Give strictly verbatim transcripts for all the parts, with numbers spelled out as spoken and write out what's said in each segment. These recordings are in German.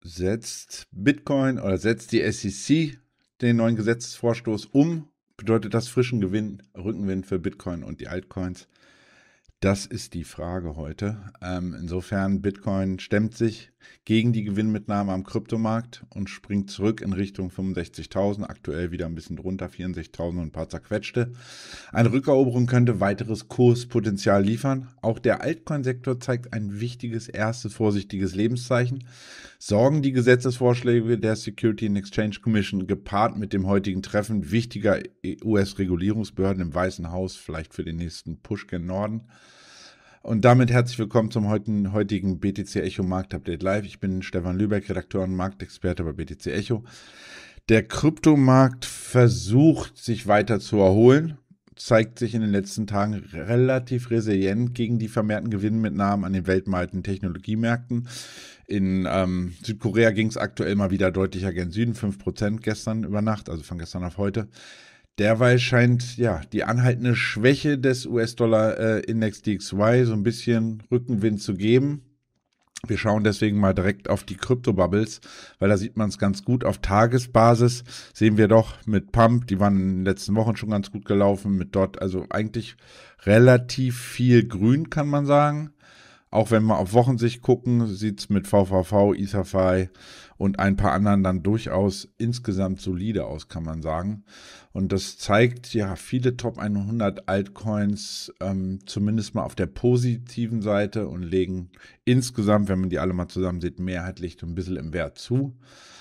setzt Bitcoin oder setzt die S E C den neuen Gesetzesvorstoß um? Bedeutet das frischen Gewinn, Rückenwind für Bitcoin und die Altcoins? Das ist die Frage heute. Ähm, insofern, Bitcoin stemmt sich gegen die Gewinnmitnahme am Kryptomarkt und springt zurück in Richtung fünfundsechzigtausend, aktuell wieder ein bisschen drunter, vierundsechzigtausend und ein paar zerquetschte. Eine Rückeroberung könnte weiteres Kurspotenzial liefern. Auch der Altcoin-Sektor zeigt ein wichtiges, erstes, vorsichtiges Lebenszeichen. Sorgen die Gesetzesvorschläge der Security and Exchange Commission gepaart mit dem heutigen Treffen wichtiger U S-Regulierungsbehörden im Weißen Haus vielleicht für den nächsten Push gen Norden? Und damit herzlich willkommen zum heutigen B T C Echo Marktupdate Live. Ich bin Stefan Lübeck, Redakteur und Marktexperte bei B T C Echo. Der Kryptomarkt versucht, sich weiter zu erholen, zeigt sich in den letzten Tagen relativ resilient gegen die vermehrten Gewinnmitnahmen an den weltweiten Technologiemärkten. In ähm, Südkorea ging es aktuell mal wieder deutlicher gen Süden, fünf Prozent gestern über Nacht, also von gestern auf heute. Derweil scheint ja die anhaltende Schwäche des U S-Dollar-Index D X Y so ein bisschen Rückenwind zu geben. Wir schauen deswegen mal direkt auf die Krypto-Bubbles, weil da sieht man es ganz gut. Auf Tagesbasis sehen wir doch mit Pump, die waren in den letzten Wochen schon ganz gut gelaufen, mit dort also eigentlich relativ viel Grün, kann man sagen. Auch wenn wir auf Wochensicht gucken, sieht es mit V V V, Etherfi und ein paar anderen dann durchaus insgesamt solide aus, kann man sagen. Und das zeigt ja viele Top hundert Altcoins ähm, zumindest mal auf der positiven Seite und legen insgesamt, wenn man die alle mal zusammen sieht, mehrheitlich so ein bisschen im Wert zu.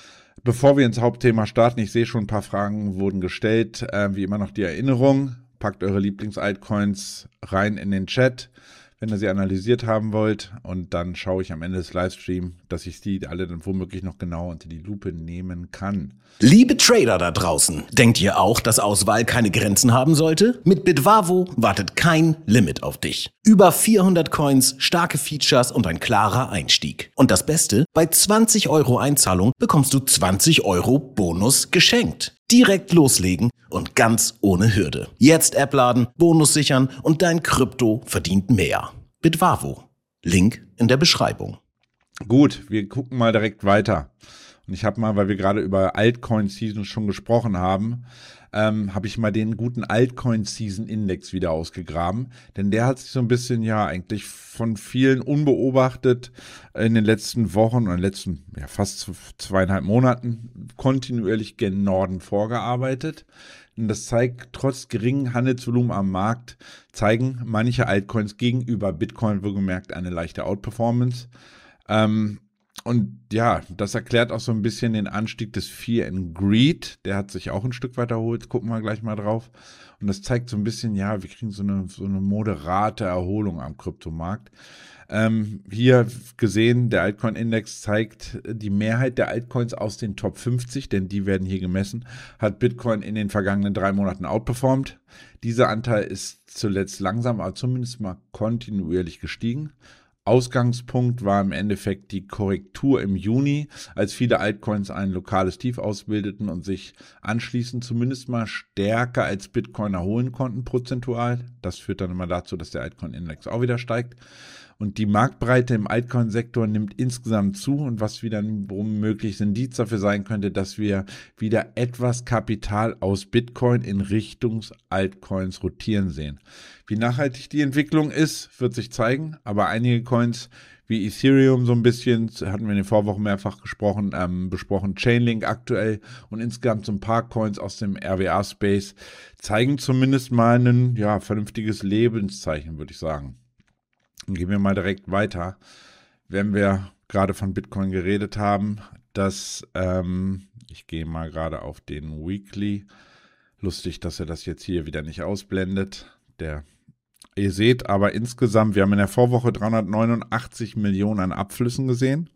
Bevor wir ins Hauptthema starten, ich sehe schon ein paar Fragen wurden gestellt, äh, wie immer noch die Erinnerung, packt eure Lieblings-Altcoins rein in den Chat, wenn ihr sie analysiert haben wollt, und dann schaue ich am Ende des Livestreams, dass ich die alle dann womöglich noch genauer unter die Lupe nehmen kann. Liebe Trader da draußen, denkt ihr auch, dass Auswahl keine Grenzen haben sollte? Mit Bitvavo wartet kein Limit auf dich. Über vierhundert Coins, starke Features und ein klarer Einstieg. Und das Beste, bei zwanzig Euro Einzahlung bekommst du zwanzig Euro Bonus geschenkt. Direkt loslegen und ganz ohne Hürde. Jetzt App laden, Bonus sichern und dein Krypto verdient mehr. Bitvavo. Link in der Beschreibung. Gut, wir gucken mal direkt weiter. Und ich habe mal, weil wir gerade über Altcoin-Season schon gesprochen haben, ähm, habe ich mal den guten Altcoin-Season-Index wieder ausgegraben. Denn der hat sich so ein bisschen, ja, eigentlich von vielen unbeobachtet in den letzten Wochen oder in den letzten, ja, fast zweieinhalb Monaten kontinuierlich gen Norden vorgearbeitet. Und das zeigt, trotz geringen Handelsvolumen am Markt, zeigen manche Altcoins gegenüber Bitcoin wohlgemerkt eine leichte Outperformance. Ähm, Und ja, das erklärt auch so ein bisschen den Anstieg des Fear and Greed. Der hat sich auch ein Stück weiter erholt, gucken wir gleich mal drauf. Und das zeigt so ein bisschen, ja, wir kriegen so eine, so eine moderate Erholung am Kryptomarkt. Ähm, hier gesehen, der Altcoin-Index zeigt die Mehrheit der Altcoins aus den Top fünfzig, denn die werden hier gemessen, hat Bitcoin in den vergangenen drei Monaten outperformt. Dieser Anteil ist zuletzt langsam, aber zumindest mal kontinuierlich gestiegen. Ausgangspunkt war im Endeffekt die Korrektur im Juni, als viele Altcoins ein lokales Tief ausbildeten und sich anschließend zumindest mal stärker als Bitcoin erholen konnten prozentual. Das führt dann immer dazu, dass der Altcoin-Index auch wieder steigt. Und die Marktbreite im Altcoin-Sektor nimmt insgesamt zu, und was wieder ein womögliches Indiz dafür sein könnte, dass wir wieder etwas Kapital aus Bitcoin in Richtung Altcoins rotieren sehen. Wie nachhaltig die Entwicklung ist, wird sich zeigen, aber einige Coins wie Ethereum so ein bisschen, hatten wir in den Vorwochen mehrfach gesprochen, ähm, besprochen, Chainlink aktuell und insgesamt so ein paar Coins aus dem R W A-Space zeigen zumindest mal ein, ja, vernünftiges Lebenszeichen, würde ich sagen. Dann gehen wir mal direkt weiter, wenn wir gerade von Bitcoin geredet haben, dass, ähm, ich gehe mal gerade auf den Weekly, lustig, dass er das jetzt hier wieder nicht ausblendet, der, ihr seht aber insgesamt, wir haben in der Vorwoche dreihundertneunundachtzig Millionen an Abflüssen gesehen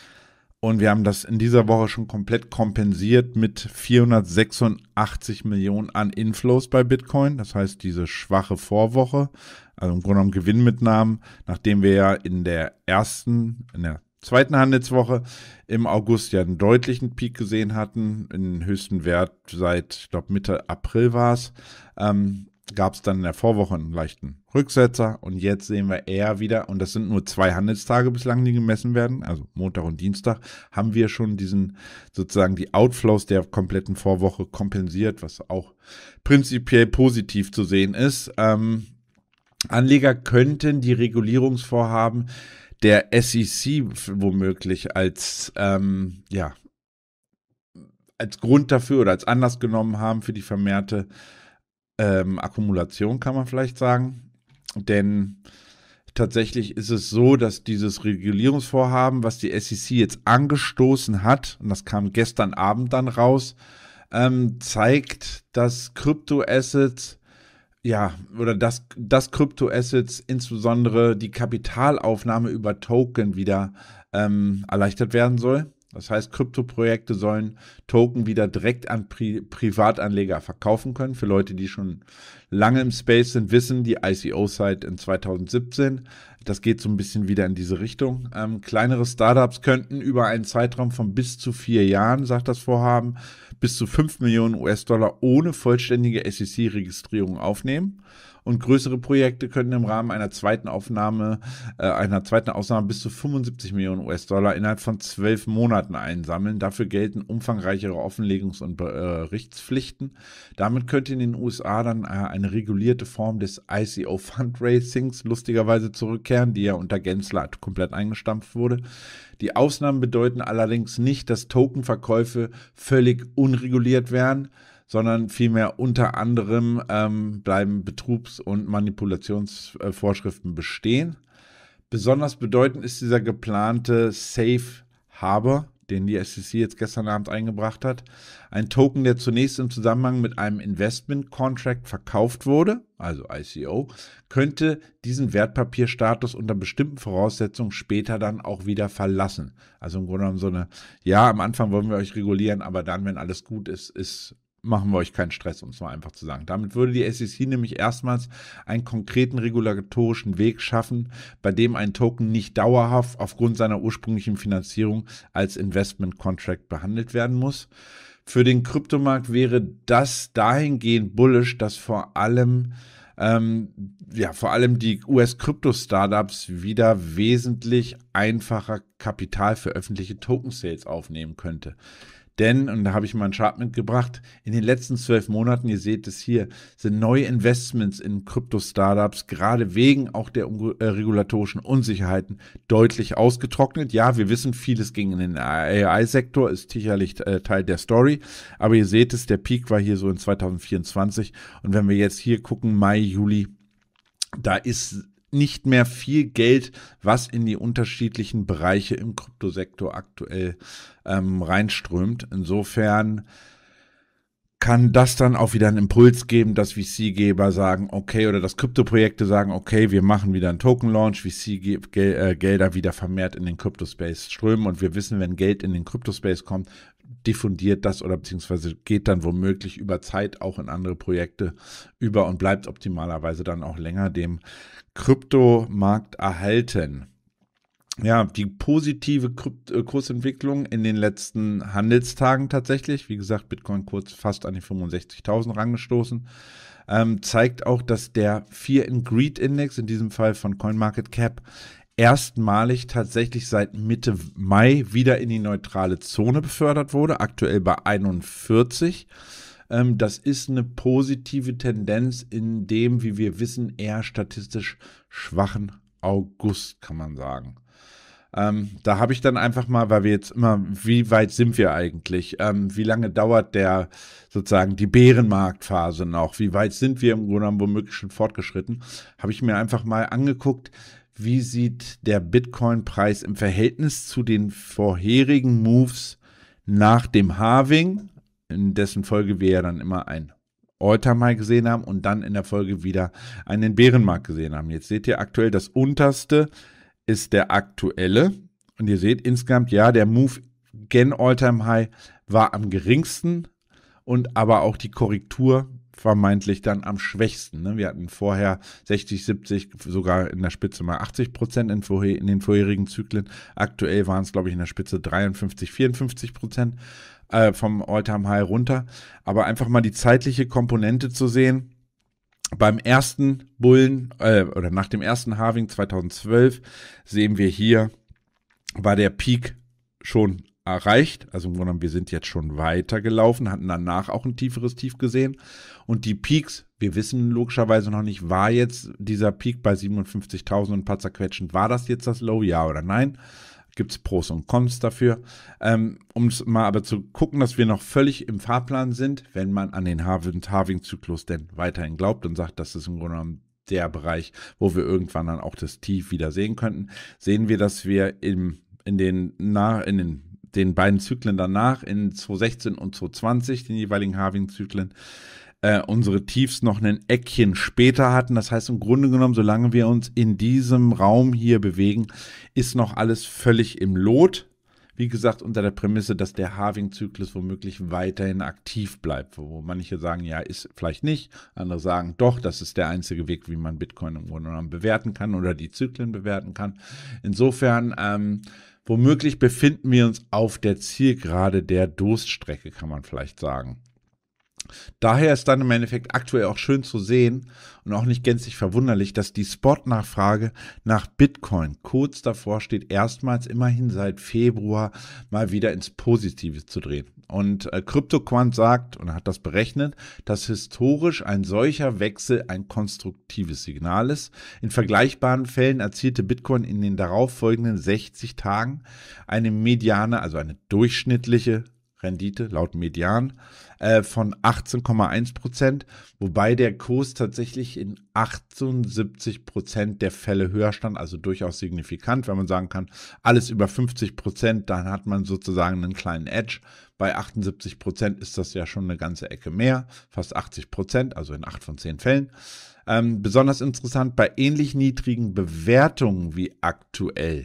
und wir haben das in dieser Woche schon komplett kompensiert mit vierhundertsechsundachtzig Millionen an Inflows bei Bitcoin, das heißt diese schwache Vorwoche, also im Grunde genommen Gewinnmitnahmen, nachdem wir ja in der ersten, in der zweiten Handelswoche im August ja einen deutlichen Peak gesehen hatten, einen höchsten Wert seit, ich glaube Mitte April war es, ähm, gab es dann in der Vorwoche einen leichten Rücksetzer und jetzt sehen wir eher wieder, und das sind nur zwei Handelstage bislang, die gemessen werden, also Montag und Dienstag, haben wir schon diesen, sozusagen die Outflows der kompletten Vorwoche kompensiert, was auch prinzipiell positiv zu sehen ist. Ähm, Anleger könnten die Regulierungsvorhaben der S E C womöglich als, ähm, ja, als Grund dafür oder als Anlass genommen haben für die vermehrte Ähm, Akkumulation, kann man vielleicht sagen, denn tatsächlich ist es so, dass dieses Regulierungsvorhaben, was die S E C jetzt angestoßen hat, und das kam gestern Abend dann raus, ähm, zeigt, dass Kryptoassets, ja, oder dass, dass Kryptoassets, insbesondere die Kapitalaufnahme über Token wieder ähm, erleichtert werden soll. Das heißt, Kryptoprojekte sollen Token wieder direkt an Pri- Privatanleger verkaufen können. Für Leute, die schon lange im Space sind, wissen, die I C O seit in zwanzig siebzehn. Das geht so ein bisschen wieder in diese Richtung. Ähm, kleinere Startups könnten über einen Zeitraum von bis zu vier Jahren, sagt das Vorhaben, bis zu fünf Millionen U S-Dollar ohne vollständige S E C-Registrierung aufnehmen. Und größere Projekte könnten im Rahmen einer zweiten Aufnahme, äh, einer zweiten Ausnahme bis zu fünfundsiebzig Millionen U S-Dollar innerhalb von zwölf Monaten einsammeln. Dafür gelten umfangreichere Offenlegungs- und Berichtspflichten. Damit könnte in den U S A dann äh, eine regulierte Form des I C O-Fundraisings lustigerweise zurückkehren, die ja unter Gensler komplett eingestampft wurde. Die Ausnahmen bedeuten allerdings nicht, dass Tokenverkäufe völlig unreguliert werden, sondern vielmehr unter anderem ähm, bleiben Betrugs- und Manipulationsvorschriften bestehen. Besonders bedeutend ist dieser geplante Safe Harbor, den die S E C jetzt gestern Abend eingebracht hat. Ein Token, der zunächst im Zusammenhang mit einem Investment Contract verkauft wurde, also I C O, könnte diesen Wertpapierstatus unter bestimmten Voraussetzungen später dann auch wieder verlassen. Also im Grunde genommen so eine, ja, am Anfang wollen wir euch regulieren, aber dann, wenn alles gut ist, ist machen wir euch keinen Stress, um es mal einfach zu sagen. Damit würde die S E C nämlich erstmals einen konkreten regulatorischen Weg schaffen, bei dem ein Token nicht dauerhaft aufgrund seiner ursprünglichen Finanzierung als Investment Contract behandelt werden muss. Für den Kryptomarkt wäre das dahingehend bullish, dass vor allem ähm, ja, vor allem die U S-Krypto-Startups wieder wesentlich einfacher Kapital für öffentliche Token-Sales aufnehmen könnte. Denn, und da habe ich mal einen Chart mitgebracht, in den letzten zwölf Monaten, ihr seht es hier, sind neue Investments in Krypto-Startups gerade wegen auch der äh, regulatorischen Unsicherheiten deutlich ausgetrocknet. Ja, wir wissen, vieles ging in den A I-Sektor, ist sicherlich äh, Teil der Story, aber ihr seht es, der Peak war hier so in zwanzig vierundzwanzig und wenn wir jetzt hier gucken, Mai, Juli, da ist nicht mehr viel Geld, was in die unterschiedlichen Bereiche im Kryptosektor aktuell ähm, reinströmt. Insofern kann das dann auch wieder einen Impuls geben, dass V C-Geber sagen, okay, oder dass Kryptoprojekte sagen, okay, wir machen wieder einen Token-Launch, V C-Gelder wieder vermehrt in den Kryptospace strömen und wir wissen, wenn Geld in den Kryptospace kommt, diffundiert das oder beziehungsweise geht dann womöglich über Zeit auch in andere Projekte über und bleibt optimalerweise dann auch länger dem Kryptomarkt erhalten. Ja, die positive Krypt- Kursentwicklung in den letzten Handelstagen tatsächlich, wie gesagt, Bitcoin kurz fast an die fünfundsechzigtausend rangestoßen, ähm, zeigt auch, dass der Fear and Greed Index, in diesem Fall von CoinMarketCap, erstmalig tatsächlich seit Mitte Mai wieder in die neutrale Zone befördert wurde, aktuell bei einundvierzig. Ähm, das ist eine positive Tendenz in dem, wie wir wissen, eher statistisch schwachen August, kann man sagen. Ähm, da habe ich dann einfach mal, weil wir jetzt immer, wie weit sind wir eigentlich? Ähm, wie lange dauert der sozusagen die Bärenmarktphase noch? Wie weit sind wir im Grunde genommen womöglich schon fortgeschritten? Habe ich mir einfach mal angeguckt, wie sieht der Bitcoin-Preis im Verhältnis zu den vorherigen Moves nach dem Halving, in dessen Folge wir ja dann immer ein All-Time-High gesehen haben und dann in der Folge wieder einen Bärenmarkt gesehen haben. Jetzt seht ihr aktuell, das unterste ist der aktuelle und ihr seht insgesamt, ja, der Move gen All-Time-High war am geringsten und aber auch die Korrektur vermeintlich dann am schwächsten. Ne? Wir hatten vorher sechzig, siebzig, sogar in der Spitze mal achtzig Prozent in, vorher, in den vorherigen Zyklen. Aktuell waren es, glaube ich, in der Spitze dreiundfünfzig, vierundfünfzig Prozent äh, vom All-Time-High runter. Aber einfach mal die zeitliche Komponente zu sehen, beim ersten Bullen äh, oder nach dem ersten Halving zweitausendzwölf sehen wir hier, war der Peak schon erreicht. Also im Grunde genommen, wir sind jetzt schon weitergelaufen, hatten danach auch ein tieferes Tief gesehen. Und die Peaks, wir wissen logischerweise noch nicht, war jetzt dieser Peak bei siebenundfünfzigtausend und ein paar zerquetschend, war das jetzt das Low, ja oder nein? Gibt es Pros und Cons dafür. Ähm, um es mal aber zu gucken, dass wir noch völlig im Fahrplan sind, wenn man an den Halving-Zyklus denn weiterhin glaubt und sagt, das ist im Grunde genommen der Bereich, wo wir irgendwann dann auch das Tief wieder sehen könnten, sehen wir, dass wir im, in den, na, in den, den beiden Zyklen danach, in zweitausendsechzehn und zweitausendzwanzig, den jeweiligen Halving-Zyklen, Äh, unsere Tiefs noch ein Eckchen später hatten. Das heißt im Grunde genommen, solange wir uns in diesem Raum hier bewegen, ist noch alles völlig im Lot. Wie gesagt, unter der Prämisse, dass der Halving-Zyklus womöglich weiterhin aktiv bleibt. Wo manche sagen, ja, ist vielleicht nicht. Andere sagen, doch, das ist der einzige Weg, wie man Bitcoin im Grunde genommen bewerten kann oder die Zyklen bewerten kann. Insofern, ähm, womöglich befinden wir uns auf der Zielgerade der Durststrecke, kann man vielleicht sagen. Daher ist dann im Endeffekt aktuell auch schön zu sehen und auch nicht gänzlich verwunderlich, dass die Spot-Nachfrage nach Bitcoin kurz davor steht, erstmals immerhin seit Februar mal wieder ins Positive zu drehen. Und äh, CryptoQuant sagt und hat das berechnet, dass historisch ein solcher Wechsel ein konstruktives Signal ist. In vergleichbaren Fällen erzielte Bitcoin in den darauffolgenden sechzig Tagen eine mediane, also eine durchschnittliche Rendite laut Median äh, von achtzehn Komma eins Prozent, wobei der Kurs tatsächlich in achtundsiebzig Prozent der Fälle höher stand, also durchaus signifikant, wenn man sagen kann, alles über fünfzig Prozent, dann hat man sozusagen einen kleinen Edge. Bei achtundsiebzig Prozent ist das ja schon eine ganze Ecke mehr, fast achtzig Prozent, also in acht von zehn Fällen. Ähm, besonders interessant, bei ähnlich niedrigen Bewertungen wie aktuell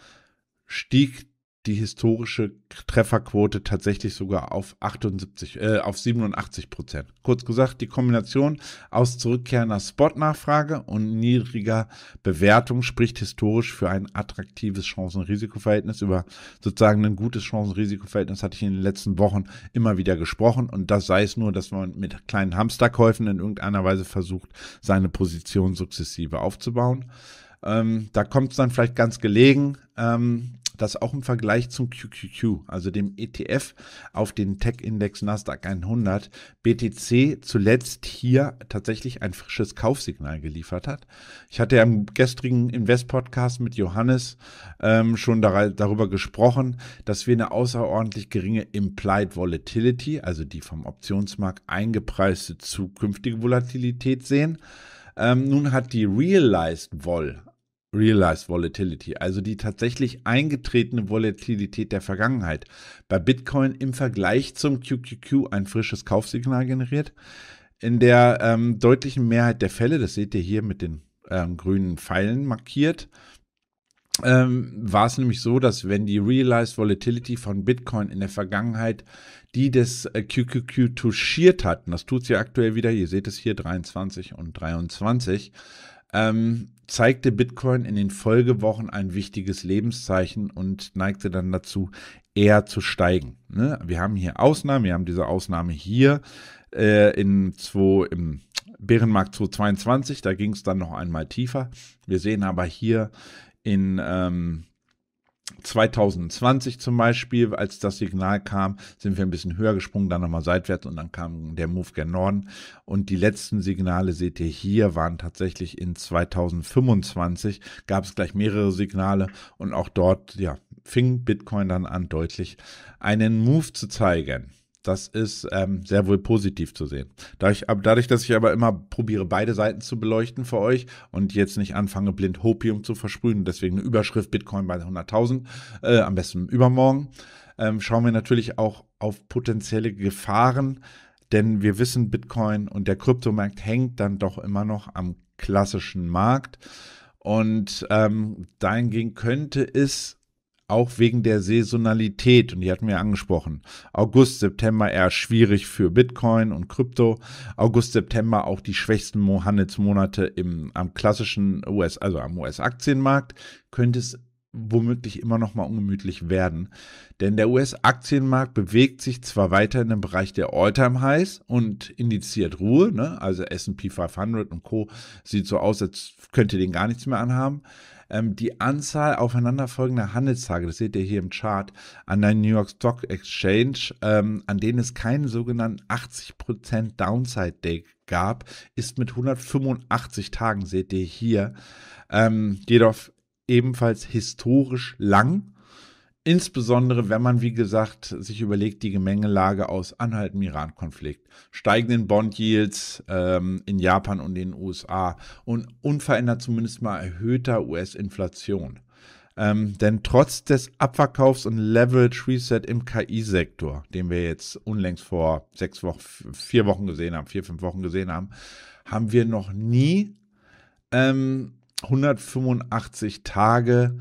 stieg die historische Trefferquote tatsächlich sogar auf achtundsiebzig, äh, auf siebenundachtzig Prozent. Kurz gesagt, die Kombination aus zurückkehrender Spot-Nachfrage und niedriger Bewertung spricht historisch für ein attraktives Chancen-Risiko-Verhältnis. Über sozusagen ein gutes Chancen-Risiko-Verhältnis hatte ich in den letzten Wochen immer wieder gesprochen und das sei es nur, dass man mit kleinen Hamsterkäufen in irgendeiner Weise versucht, seine Position sukzessive aufzubauen. Ähm, da kommt es dann vielleicht ganz gelegen, ähm, dass auch im Vergleich zum Q Q Q, also dem E T F auf den Tech-Index Nasdaq hundert, B T C zuletzt hier tatsächlich ein frisches Kaufsignal geliefert hat. Ich hatte ja im gestrigen Invest-Podcast mit Johannes ähm, schon dar- darüber gesprochen, dass wir eine außerordentlich geringe Implied Volatility, also die vom Optionsmarkt eingepreiste zukünftige Volatilität sehen. Ähm, nun hat die Realized Vol Realized Volatility, also die tatsächlich eingetretene Volatilität der Vergangenheit, bei Bitcoin im Vergleich zum Q Q Q ein frisches Kaufsignal generiert. In der ähm, deutlichen Mehrheit der Fälle, das seht ihr hier mit den ähm, grünen Pfeilen markiert, ähm, war es nämlich so, dass wenn die Realized Volatility von Bitcoin in der Vergangenheit die des äh, Q Q Q touchiert hatten, das tut sie aktuell wieder, ihr seht es hier dreiundzwanzig und dreiundzwanzig, ähm, zeigte Bitcoin in den Folgewochen ein wichtiges Lebenszeichen und neigte dann dazu, eher zu steigen. Ne? Wir haben hier Ausnahmen, wir haben diese Ausnahme hier äh, in zwei, im Bärenmarkt zweitausendzweiundzwanzig, da ging es dann noch einmal tiefer. Wir sehen aber hier in ähm, zweitausendzwanzig zum Beispiel, als das Signal kam, sind wir ein bisschen höher gesprungen, dann nochmal seitwärts und dann kam der Move gen Norden. Und die letzten Signale, seht ihr hier, waren tatsächlich in zweitausendfünfundzwanzig, gab es gleich mehrere Signale und auch dort, ja, fing Bitcoin dann an, deutlich einen Move zu zeigen. Das ist ähm, sehr wohl positiv zu sehen. Dadurch, dadurch, dass ich aber immer probiere, beide Seiten zu beleuchten für euch und jetzt nicht anfange, blind Hopium zu versprühen, deswegen eine Überschrift Bitcoin bei hunderttausend, äh, am besten übermorgen, ähm, schauen wir natürlich auch auf potenzielle Gefahren, denn wir wissen, Bitcoin und der Kryptomarkt hängt dann doch immer noch am klassischen Markt und ähm, dahingehend könnte es auch wegen der Saisonalität, und die hatten wir angesprochen, August, September eher schwierig für Bitcoin und Krypto, August, September auch die schwächsten Handelsmonate im, am klassischen U S, also am U S-Aktienmarkt, könnte es womöglich immer noch mal ungemütlich werden. Denn der U S-Aktienmarkt bewegt sich zwar weiter in dem Bereich der All-Time-Highs und indiziert Ruhe, ne? Also S und P fünfhundert und Co. sieht so aus, als könnte den gar nichts mehr anhaben. Ähm, die Anzahl aufeinanderfolgender Handelstage, das seht ihr hier im Chart, an der New York Stock Exchange, ähm, an denen es keinen sogenannten achtzig Prozent Downside Day gab, ist mit hundertfünfundachtzig Tagen, seht ihr hier, ähm, jedoch ebenfalls historisch lang, insbesondere wenn man, wie gesagt, sich überlegt, die Gemengelage aus anhaltendem Iran-Konflikt, steigenden Bond-Yields ähm, in Japan und den U S A und unverändert zumindest mal erhöhter U S-Inflation. Ähm, denn trotz des Abverkaufs und Leverage Reset im K I-Sektor, den wir jetzt unlängst vor sechs Wochen, vier Wochen gesehen haben, vier, fünf Wochen gesehen haben, haben wir noch nie ähm, hundertfünfundachtzig Tage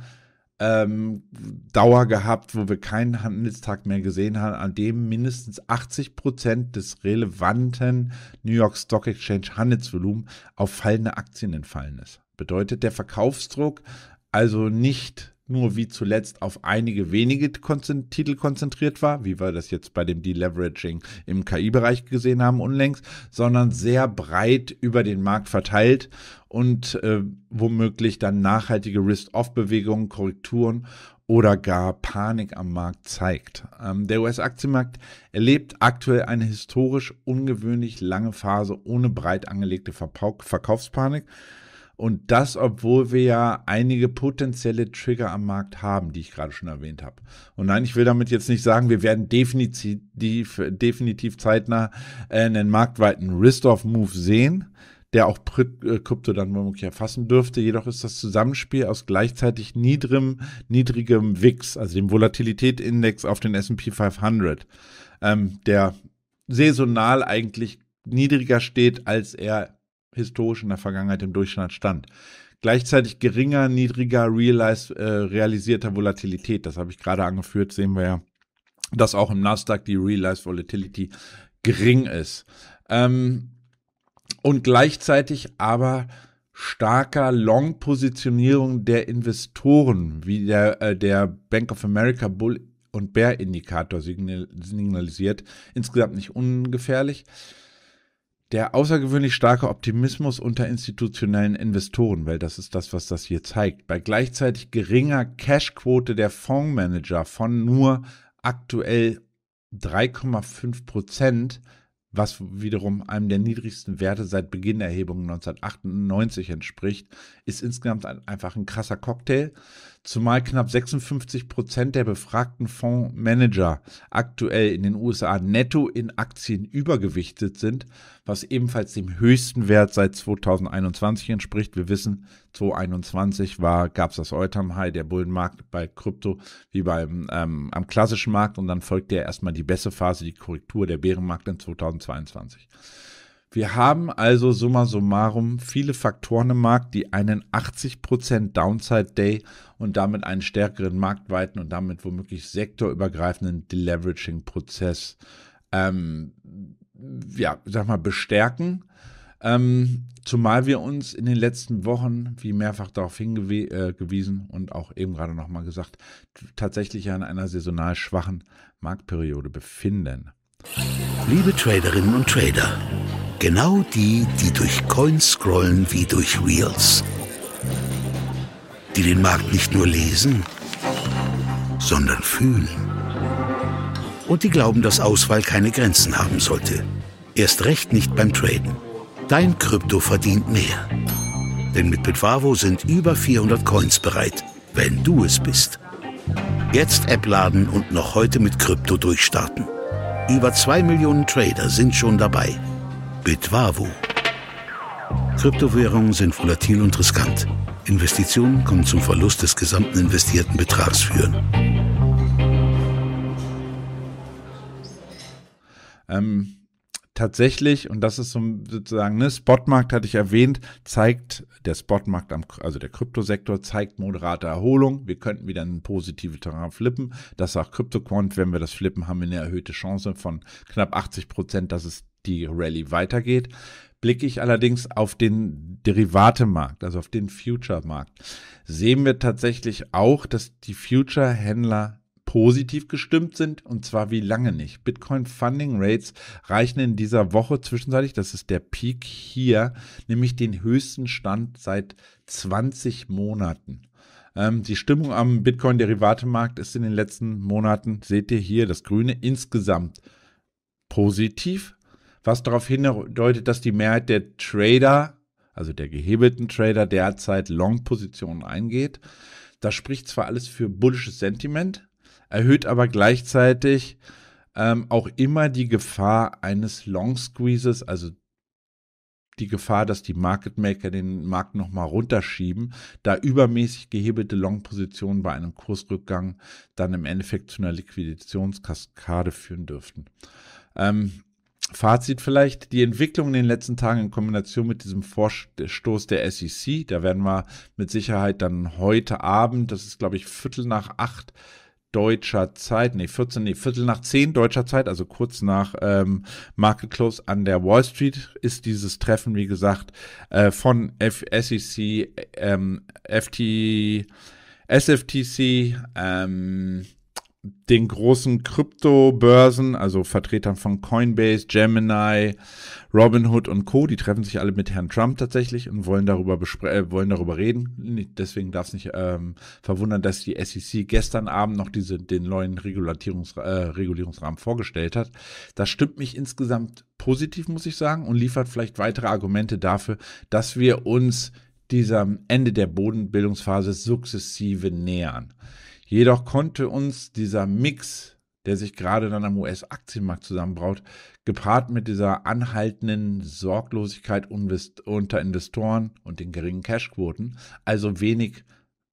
ähm, Dauer gehabt, wo wir keinen Handelstag mehr gesehen haben, an dem mindestens achtzig Prozent des relevanten New York Stock Exchange Handelsvolumen auf fallende Aktien entfallen ist. Bedeutet der Verkaufsdruck also nicht nur wie zuletzt auf einige wenige Konzent- Titel konzentriert war, wie wir das jetzt bei dem Deleveraging im K I-Bereich gesehen haben unlängst, sondern sehr breit über den Markt verteilt und äh, womöglich dann nachhaltige Risk-Off-Bewegungen, Korrekturen oder gar Panik am Markt zeigt. Ähm, der U S-Aktienmarkt erlebt aktuell eine historisch ungewöhnlich lange Phase ohne breit angelegte Verpau- Verkaufspanik. Und das, obwohl wir ja einige potenzielle Trigger am Markt haben, die ich gerade schon erwähnt habe. Und nein, ich will damit jetzt nicht sagen, wir werden definitiv, definitiv zeitnah einen marktweiten Risk-Off-Move sehen, der auch Krypto dann womöglich erfassen dürfte. Jedoch ist das Zusammenspiel aus gleichzeitig niedrigem, niedrigem W I X, also dem Volatilitätsindex auf den S und P fünfhundert, ähm, der saisonal eigentlich niedriger steht, als er historisch in der Vergangenheit im Durchschnitt stand. Gleichzeitig geringer, niedriger realized, äh, realisierter Volatilität, das habe ich gerade angeführt, sehen wir ja, dass auch im Nasdaq die Realized Volatility gering ist. Ähm, und gleichzeitig aber starker Long-Positionierung der Investoren, wie der, äh, der Bank of America Bull- und Bear-Indikator signalisiert, insgesamt nicht ungefährlich. Der außergewöhnlich starke Optimismus unter institutionellen Investoren, weil das ist das, was das hier zeigt, bei gleichzeitig geringer Cashquote der Fondsmanager von nur aktuell drei Komma fünf Prozent, was wiederum einem der niedrigsten Werte seit Beginn der Erhebung neunzehnhundertachtundneunzig entspricht, ist insgesamt ein, einfach ein krasser Cocktail, zumal knapp sechsundfünfzig Prozent der befragten Fondsmanager aktuell in den U S A netto in Aktien übergewichtet sind, was ebenfalls dem höchsten Wert seit zweitausendeinundzwanzig entspricht. Wir wissen, zweitausendeinundzwanzig war, gab es das All-Time-High, der Bullenmarkt bei Krypto, wie beim ähm, am klassischen Markt, und dann folgte ja erstmal die beste Phase, die Korrektur, der Bärenmarkt in zweitausendzweiundzwanzig. Wir haben also summa summarum viele Faktoren im Markt, die einen achtzig Prozent Downside Day und damit einen stärkeren marktweiten und damit womöglich sektorübergreifenden Deleveraging-Prozess ähm, ja, sag mal, bestärken. Ähm, zumal wir uns in den letzten Wochen, wie mehrfach darauf hingewiesen und auch eben gerade nochmal gesagt, tatsächlich in einer saisonal schwachen Marktperiode befinden. Liebe Traderinnen und Trader, genau die, die durch Coins scrollen wie durch Reels, die den Markt nicht nur lesen, sondern fühlen. Und die glauben, dass Auswahl keine Grenzen haben sollte. Erst recht nicht beim Traden. Dein Krypto verdient mehr. Denn mit Bitwavo sind über vierhundert Coins bereit, wenn du es bist. Jetzt App laden und noch heute mit Krypto durchstarten. Über zwei Millionen Trader sind schon dabei. Bitwavo. Kryptowährungen sind volatil und riskant. Investitionen können zum Verlust des gesamten investierten Betrags führen. Ähm, tatsächlich, und das ist so sozusagen, ne, Spotmarkt hatte ich erwähnt, zeigt der Spotmarkt, am, also der Kryptosektor, zeigt moderate Erholung. Wir könnten wieder ein positives Terrain flippen. Das sagt CryptoQuant, wenn wir das flippen, haben wir eine erhöhte Chance von knapp achtzig Prozent, dass es die Rallye weitergeht. Blicke ich allerdings auf den Derivatemarkt, also auf den Future-Markt, sehen wir tatsächlich auch, dass die Future-Händler positiv gestimmt sind, und zwar wie lange nicht. Bitcoin Funding Rates reichen in dieser Woche zwischenzeitlich, das ist der Peak hier, nämlich den höchsten Stand seit zwanzig Monaten. Ähm, die Stimmung am Bitcoin-Derivatemarkt ist in den letzten Monaten, seht ihr hier, das Grüne, insgesamt positiv, was darauf hindeutet, dass die Mehrheit der Trader, also der gehebelten Trader, derzeit Long-Positionen eingeht. Das spricht zwar alles für bullisches Sentiment, erhöht aber gleichzeitig ähm, auch immer die Gefahr eines Long-Squeezes, also die Gefahr, dass die Market Maker den Markt nochmal runterschieben, da übermäßig gehebelte Long-Positionen bei einem Kursrückgang dann im Endeffekt zu einer Liquidationskaskade führen dürften. Ähm, Fazit vielleicht, die Entwicklung in den letzten Tagen in Kombination mit diesem Vorstoß der S E C, da werden wir mit Sicherheit dann heute Abend, das ist glaube ich Viertel nach acht deutscher Zeit, nee, vierzehn, nee, Viertel nach zehn deutscher Zeit, also kurz nach ähm, Market Close an der Wall Street ist dieses Treffen, wie gesagt, äh, von F- S E C, ähm, F T, S F T C, ähm, den großen Kryptobörsen, also Vertretern von Coinbase, Gemini, Robinhood und Co., die treffen sich alle mit Herrn Trump tatsächlich und wollen darüber bespre- äh, wollen darüber reden. Deswegen darf es nicht ähm, verwundern, dass die S E C gestern Abend noch diese, den neuen Regulierungs- äh, Regulierungsrahmen vorgestellt hat. Das stimmt mich insgesamt positiv, muss ich sagen, und liefert vielleicht weitere Argumente dafür, dass wir uns diesem Ende der Bodenbildungsphase sukzessive nähern. Jedoch konnte uns dieser Mix, der sich gerade dann am U S-Aktienmarkt zusammenbraut, gepaart mit dieser anhaltenden Sorglosigkeit unter Investoren und den geringen Cashquoten, also wenig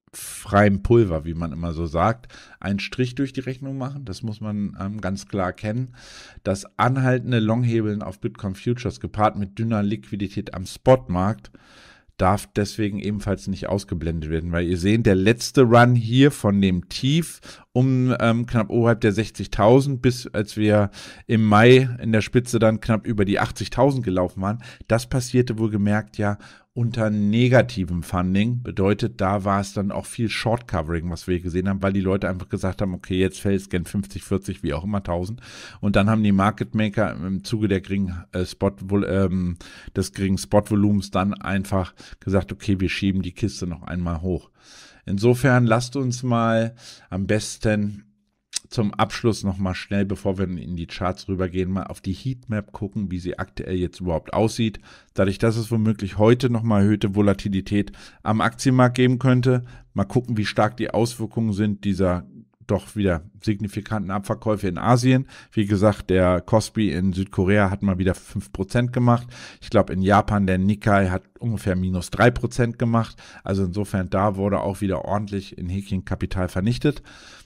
freiem Pulver, wie man immer so sagt, einen Strich durch die Rechnung machen. Das muss man ähm, ganz klar erkennen. Das anhaltende Longhebeln auf Bitcoin Futures gepaart mit dünner Liquidität am Spotmarkt darf deswegen ebenfalls nicht ausgeblendet werden, weil ihr seht, der letzte Run hier von dem Tief um ähm, knapp oberhalb der sechzigtausend, bis als wir im Mai in der Spitze dann knapp über die achtzigtausend gelaufen waren, das passierte wohlgemerkt ja unter negativem Funding, bedeutet, da war es dann auch viel Short-Covering, was wir gesehen haben, weil die Leute einfach gesagt haben, okay, jetzt fällt es gern fünfzig, vierzig, wie auch immer tausend, und dann haben die Market Maker im Zuge der geringen äh, Spot, ähm, des geringen Spot-Volumens dann einfach gesagt, okay, wir schieben die Kiste noch einmal hoch. Insofern lasst uns mal am besten zum Abschluss nochmal schnell, bevor wir in die Charts rübergehen, mal auf die Heatmap gucken, wie sie aktuell jetzt überhaupt aussieht. Dadurch, dass es womöglich heute nochmal erhöhte Volatilität am Aktienmarkt geben könnte, mal gucken, wie stark die Auswirkungen sind dieser doch wieder signifikanten Abverkäufe in Asien. Wie gesagt, der Kospi in Südkorea hat mal wieder fünf Prozent gemacht. Ich glaube, in Japan der Nikkei hat ungefähr minus drei Prozent gemacht. Also insofern, da wurde auch wieder ordentlich in Häkchen Kapital vernichtet.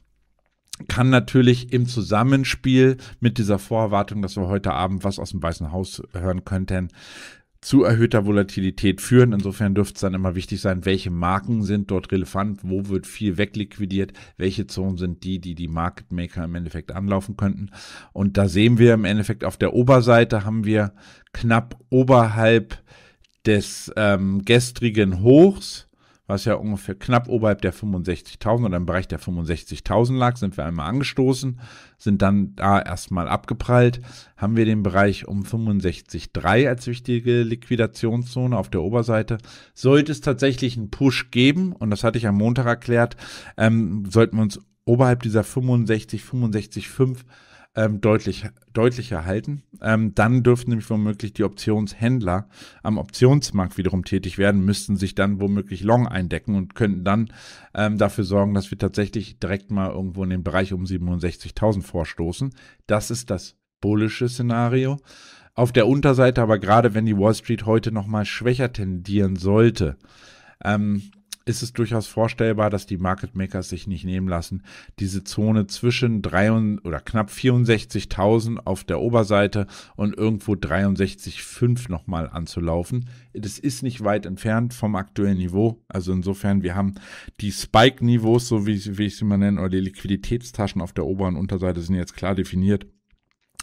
Kann natürlich im Zusammenspiel mit dieser Vorerwartung, dass wir heute Abend was aus dem Weißen Haus hören könnten, zu erhöhter Volatilität führen. Insofern dürfte es dann immer wichtig sein, welche Marken sind dort relevant, wo wird viel wegliquidiert, welche Zonen sind die, die die Market Maker im Endeffekt anlaufen könnten. Und da sehen wir im Endeffekt auf der Oberseite haben wir knapp oberhalb des ähm, gestrigen Hochs, was ja ungefähr knapp oberhalb der fünfundsechzigtausend oder im Bereich der fünfundsechzigtausend lag, sind wir einmal angestoßen, sind dann da erstmal abgeprallt, haben wir den Bereich um fünfundsechzig Komma drei als wichtige Liquidationszone auf der Oberseite. Sollte es tatsächlich einen Push geben, und das hatte ich am Montag erklärt, ähm, sollten wir uns oberhalb dieser fünfundsechzig, fünfundsechzig Komma fünf Ähm, deutlich, deutlicher halten. Ähm, dann dürften nämlich womöglich die Optionshändler am Optionsmarkt wiederum tätig werden, müssten sich dann womöglich long eindecken und könnten dann ähm, dafür sorgen, dass wir tatsächlich direkt mal irgendwo in den Bereich um siebenundsechzigtausend vorstoßen. Das ist das bullische Szenario. Auf der Unterseite aber, gerade wenn die Wall Street heute nochmal schwächer tendieren sollte, ähm, ist es durchaus vorstellbar, dass die Market Makers sich nicht nehmen lassen, diese Zone zwischen drei oder knapp vierundsechzigtausend auf der Oberseite und irgendwo dreiundsechzig Komma fünf nochmal anzulaufen. Das ist nicht weit entfernt vom aktuellen Niveau. Also insofern, wir haben die Spike-Niveaus, so wie, wie ich sie mal nenne, oder die Liquiditätstaschen auf der Ober- und Unterseite sind jetzt klar definiert.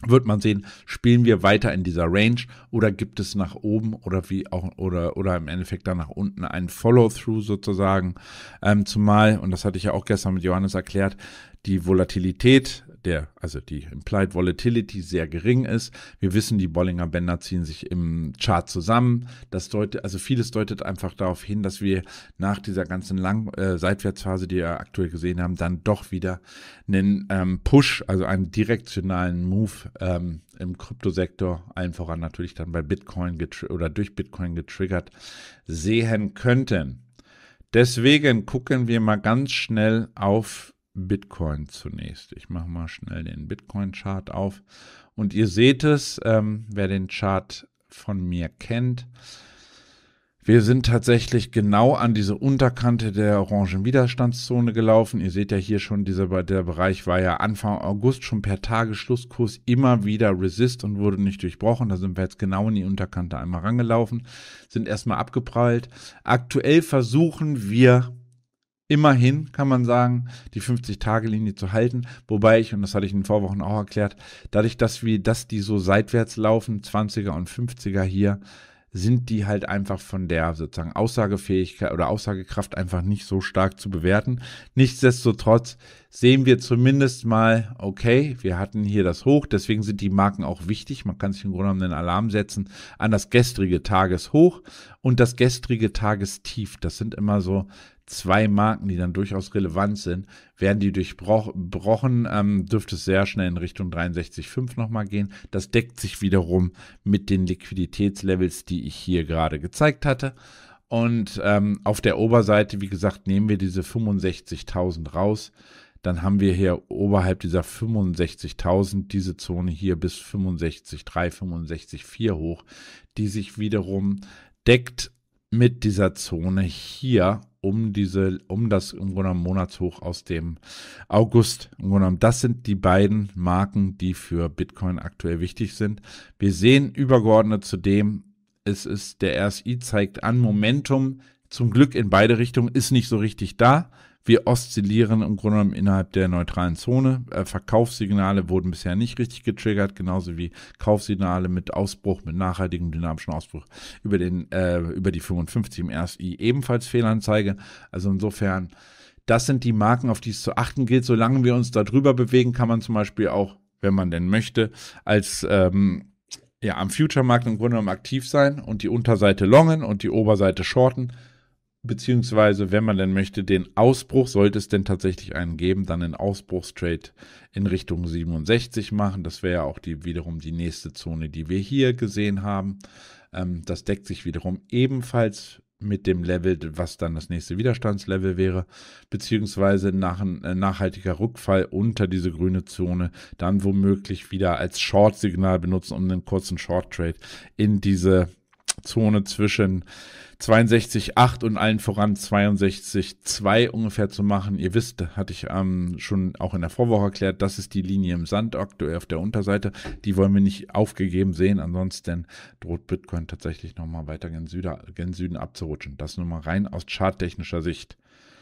wird man sehen, spielen wir weiter in dieser Range oder gibt es nach oben oder wie auch oder oder im Endeffekt dann nach unten ein Follow-through sozusagen, ähm, zumal, und das hatte ich ja auch gestern mit Johannes erklärt, die Volatilität, der, also die Implied Volatility sehr gering ist. Wir wissen, die Bollinger Bänder ziehen sich im Chart zusammen. Das deutet, also vieles deutet einfach darauf hin, dass wir nach dieser ganzen lang, äh, Seitwärtsphase, die wir aktuell gesehen haben, dann doch wieder einen ähm, Push, also einen direktionalen Move ähm, im Kryptosektor, allen voran natürlich dann bei Bitcoin getri- oder durch Bitcoin getriggert, sehen könnten. Deswegen gucken wir mal ganz schnell auf Bitcoin zunächst. Ich mache mal schnell den Bitcoin-Chart auf und ihr seht es, ähm, wer den Chart von mir kennt. Wir sind tatsächlich genau an diese Unterkante der orangen Widerstandszone gelaufen. Ihr seht ja hier schon, dieser, der Bereich war ja Anfang August schon per Tagesschlusskurs immer wieder Resist und wurde nicht durchbrochen. Da sind wir jetzt genau in die Unterkante einmal rangelaufen, sind erstmal abgeprallt. Aktuell versuchen wir immerhin, kann man sagen, die fünfzig-Tage-Linie zu halten, wobei ich, und das hatte ich in den Vorwochen auch erklärt, dadurch, dass wir, dass die so seitwärts laufen, zwanziger und fünfziger hier, sind die halt einfach von der sozusagen Aussagefähigkeit oder Aussagekraft einfach nicht so stark zu bewerten. Nichtsdestotrotz sehen wir zumindest mal, okay, wir hatten hier das Hoch, deswegen sind die Marken auch wichtig. Man kann sich im Grunde genommen einen Alarm setzen an das gestrige Tageshoch und das gestrige Tagestief. Das sind immer so zwei Marken, die dann durchaus relevant sind. Werden die durchbrochen, ähm, dürfte es sehr schnell in Richtung dreiundsechzig Komma fünf nochmal gehen. Das deckt sich wiederum mit den Liquiditätslevels, die ich hier gerade gezeigt hatte. Und ähm, auf der Oberseite, wie gesagt, nehmen wir diese fünfundsechzigtausend raus. Dann haben wir hier oberhalb dieser fünfundsechzigtausend diese Zone hier bis fünfundsechzig Komma drei, fünfundsechzig Komma vier hoch, die sich wiederum deckt mit dieser Zone hier um diese, um das im Grunde genommen Monatshoch aus dem August. Im Grunde genommen, das sind die beiden Marken, die für Bitcoin aktuell wichtig sind. Wir sehen übergeordnet zudem, es ist, der R S I zeigt an, Momentum zum Glück in beide Richtungen ist nicht so richtig da. Wir oszillieren im Grunde genommen innerhalb der neutralen Zone. Äh, Verkaufssignale wurden bisher nicht richtig getriggert, genauso wie Kaufsignale mit Ausbruch, mit nachhaltigem dynamischen Ausbruch über, den, äh, über die fünfundfünfzig im R S I ebenfalls Fehlanzeige. Also insofern, das sind die Marken, auf die es zu achten gilt. Solange wir uns da drüber bewegen, kann man zum Beispiel auch, wenn man denn möchte, als ähm, ja, am Future-Markt im Grunde genommen aktiv sein und die Unterseite longen und die Oberseite shorten. Beziehungsweise, wenn man denn möchte, den Ausbruch, sollte es denn tatsächlich einen geben, dann einen Ausbruchstrade in Richtung siebenundsechzig machen. Das wäre ja auch die, wiederum die nächste Zone, die wir hier gesehen haben. Ähm, das deckt sich wiederum ebenfalls mit dem Level, was dann das nächste Widerstandslevel wäre, beziehungsweise nach ein äh, nachhaltiger Rückfall unter diese grüne Zone, dann womöglich wieder als Short-Signal benutzen, um einen kurzen Short-Trade in diese Zone zwischen zweiundsechzig Komma acht und allen voran zweiundsechzig Komma zwei ungefähr zu machen. Ihr wisst, hatte ich ähm, schon auch in der Vorwoche erklärt, das ist die Linie im Sand aktuell auf der Unterseite. Die wollen wir nicht aufgegeben sehen, ansonsten droht Bitcoin tatsächlich nochmal weiter gen Süden, gen Süden abzurutschen. Das nur mal rein aus charttechnischer Sicht.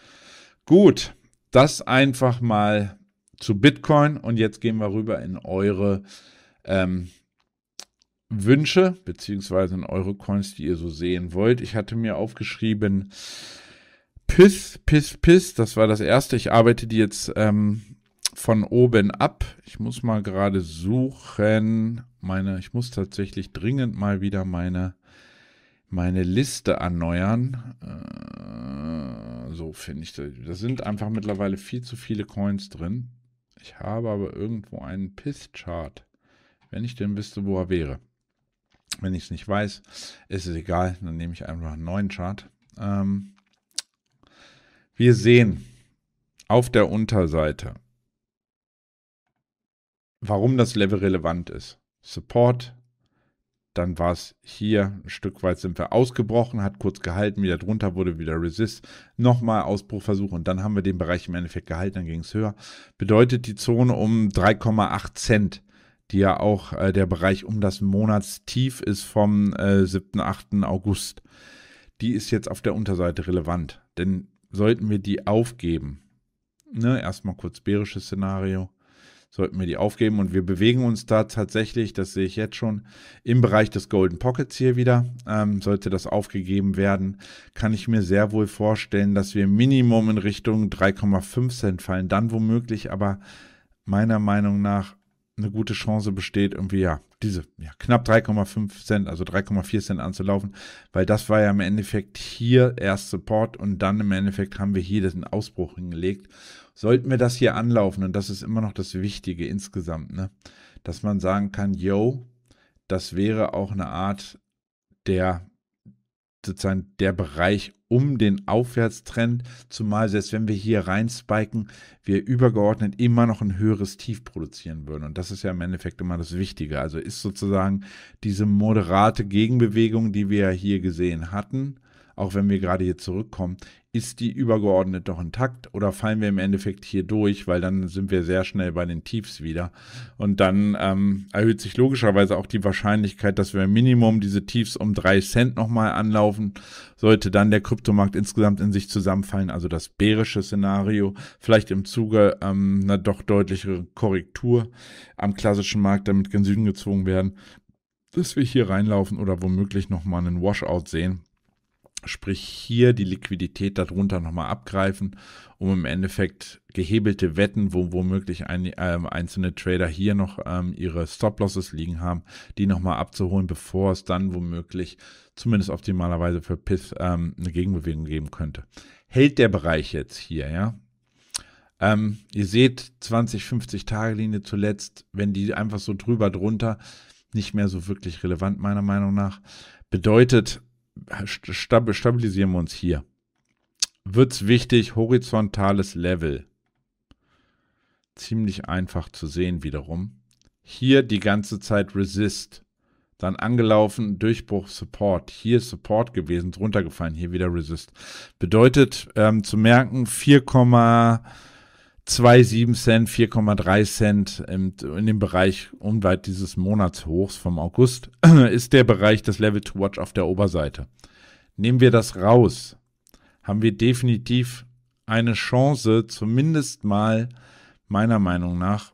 Gut, das einfach mal zu Bitcoin und jetzt gehen wir rüber in eure ähm, Wünsche, beziehungsweise in eure Coins, die ihr so sehen wollt. Ich hatte mir aufgeschrieben, P I S, P I S, P I S, das war das erste. Ich arbeite die jetzt ähm, von oben ab. Ich muss mal gerade suchen, meine, ich muss tatsächlich dringend mal wieder meine, meine Liste erneuern. Äh, so finde ich das. Da sind einfach mittlerweile viel zu viele Coins drin. Ich habe aber irgendwo einen P I S-Chart, wenn ich denn wüsste, wo er wäre. Wenn ich es nicht weiß, ist es egal, dann nehme ich einfach einen neuen Chart. Ähm, wir sehen auf der Unterseite, warum das Level relevant ist. Support, dann war es hier, ein Stück weit sind wir ausgebrochen, hat kurz gehalten, wieder drunter wurde wieder Resist, nochmal Ausbruchversuch und dann haben wir den Bereich im Endeffekt gehalten, dann ging es höher. Bedeutet die Zone um drei Komma acht Cent, die ja auch äh, der Bereich um das Monatstief ist vom äh, siebten, achten August. Die ist jetzt auf der Unterseite relevant, denn sollten wir die aufgeben, ne, erstmal kurz bärisches Szenario, sollten wir die aufgeben. Und wir bewegen uns da tatsächlich, das sehe ich jetzt schon, im Bereich des Golden Pockets hier wieder. Ähm, sollte das aufgegeben werden, kann ich mir sehr wohl vorstellen, dass wir Minimum in Richtung drei Komma fünf Cent fallen. Dann womöglich aber meiner Meinung nach eine gute Chance besteht, irgendwie ja, diese ja, knapp drei Komma fünf Cent, also drei Komma vier Cent anzulaufen, weil das war ja im Endeffekt hier erst Support und dann im Endeffekt haben wir hier den Ausbruch hingelegt. Sollten wir das hier anlaufen, und das ist immer noch das Wichtige insgesamt, ne, dass man sagen kann, yo, das wäre auch eine Art der, sozusagen der Bereich um den Aufwärtstrend, zumal selbst wenn wir hier rein spiken, wir übergeordnet immer noch ein höheres Tief produzieren würden. Und das ist ja im Endeffekt immer das Wichtige. Also ist sozusagen diese moderate Gegenbewegung, die wir ja hier gesehen hatten, auch wenn wir gerade hier zurückkommen, ist die übergeordnet doch intakt oder fallen wir im Endeffekt hier durch, weil dann sind wir sehr schnell bei den Tiefs wieder und dann ähm, erhöht sich logischerweise auch die Wahrscheinlichkeit, dass wir Minimum diese Tiefs um drei Cent nochmal anlaufen, sollte dann der Kryptomarkt insgesamt in sich zusammenfallen, also das bärische Szenario, vielleicht im Zuge ähm, einer doch deutlichere Korrektur am klassischen Markt damit gen Süden gezwungen werden, dass wir hier reinlaufen oder womöglich nochmal einen Washout sehen. Sprich hier die Liquidität darunter nochmal abgreifen, um im Endeffekt gehebelte Wetten, wo womöglich ein, äh, einzelne Trader hier noch ähm, ihre Stop-Losses liegen haben, die nochmal abzuholen, bevor es dann womöglich, zumindest optimalerweise für P I T, ähm, eine Gegenbewegung geben könnte. Hält der Bereich jetzt hier, ja? Ähm, ihr seht zwanzig, fünfzig Tage Linie zuletzt, wenn die einfach so drüber drunter, nicht mehr so wirklich relevant meiner Meinung nach, bedeutet, stabilisieren wir uns hier. Wird es wichtig, horizontales Level. Ziemlich einfach zu sehen wiederum. Hier die ganze Zeit Resist. Dann angelaufen, Durchbruch, Support. Hier ist Support gewesen, drunter gefallen, hier wieder Resist. Bedeutet ähm, zu merken, vier Komma siebenundzwanzig Cent, vier Komma drei Cent in, in dem Bereich unweit dieses Monatshochs vom August ist der Bereich des Level to Watch auf der Oberseite. Nehmen wir das raus, haben wir definitiv eine Chance, zumindest mal meiner Meinung nach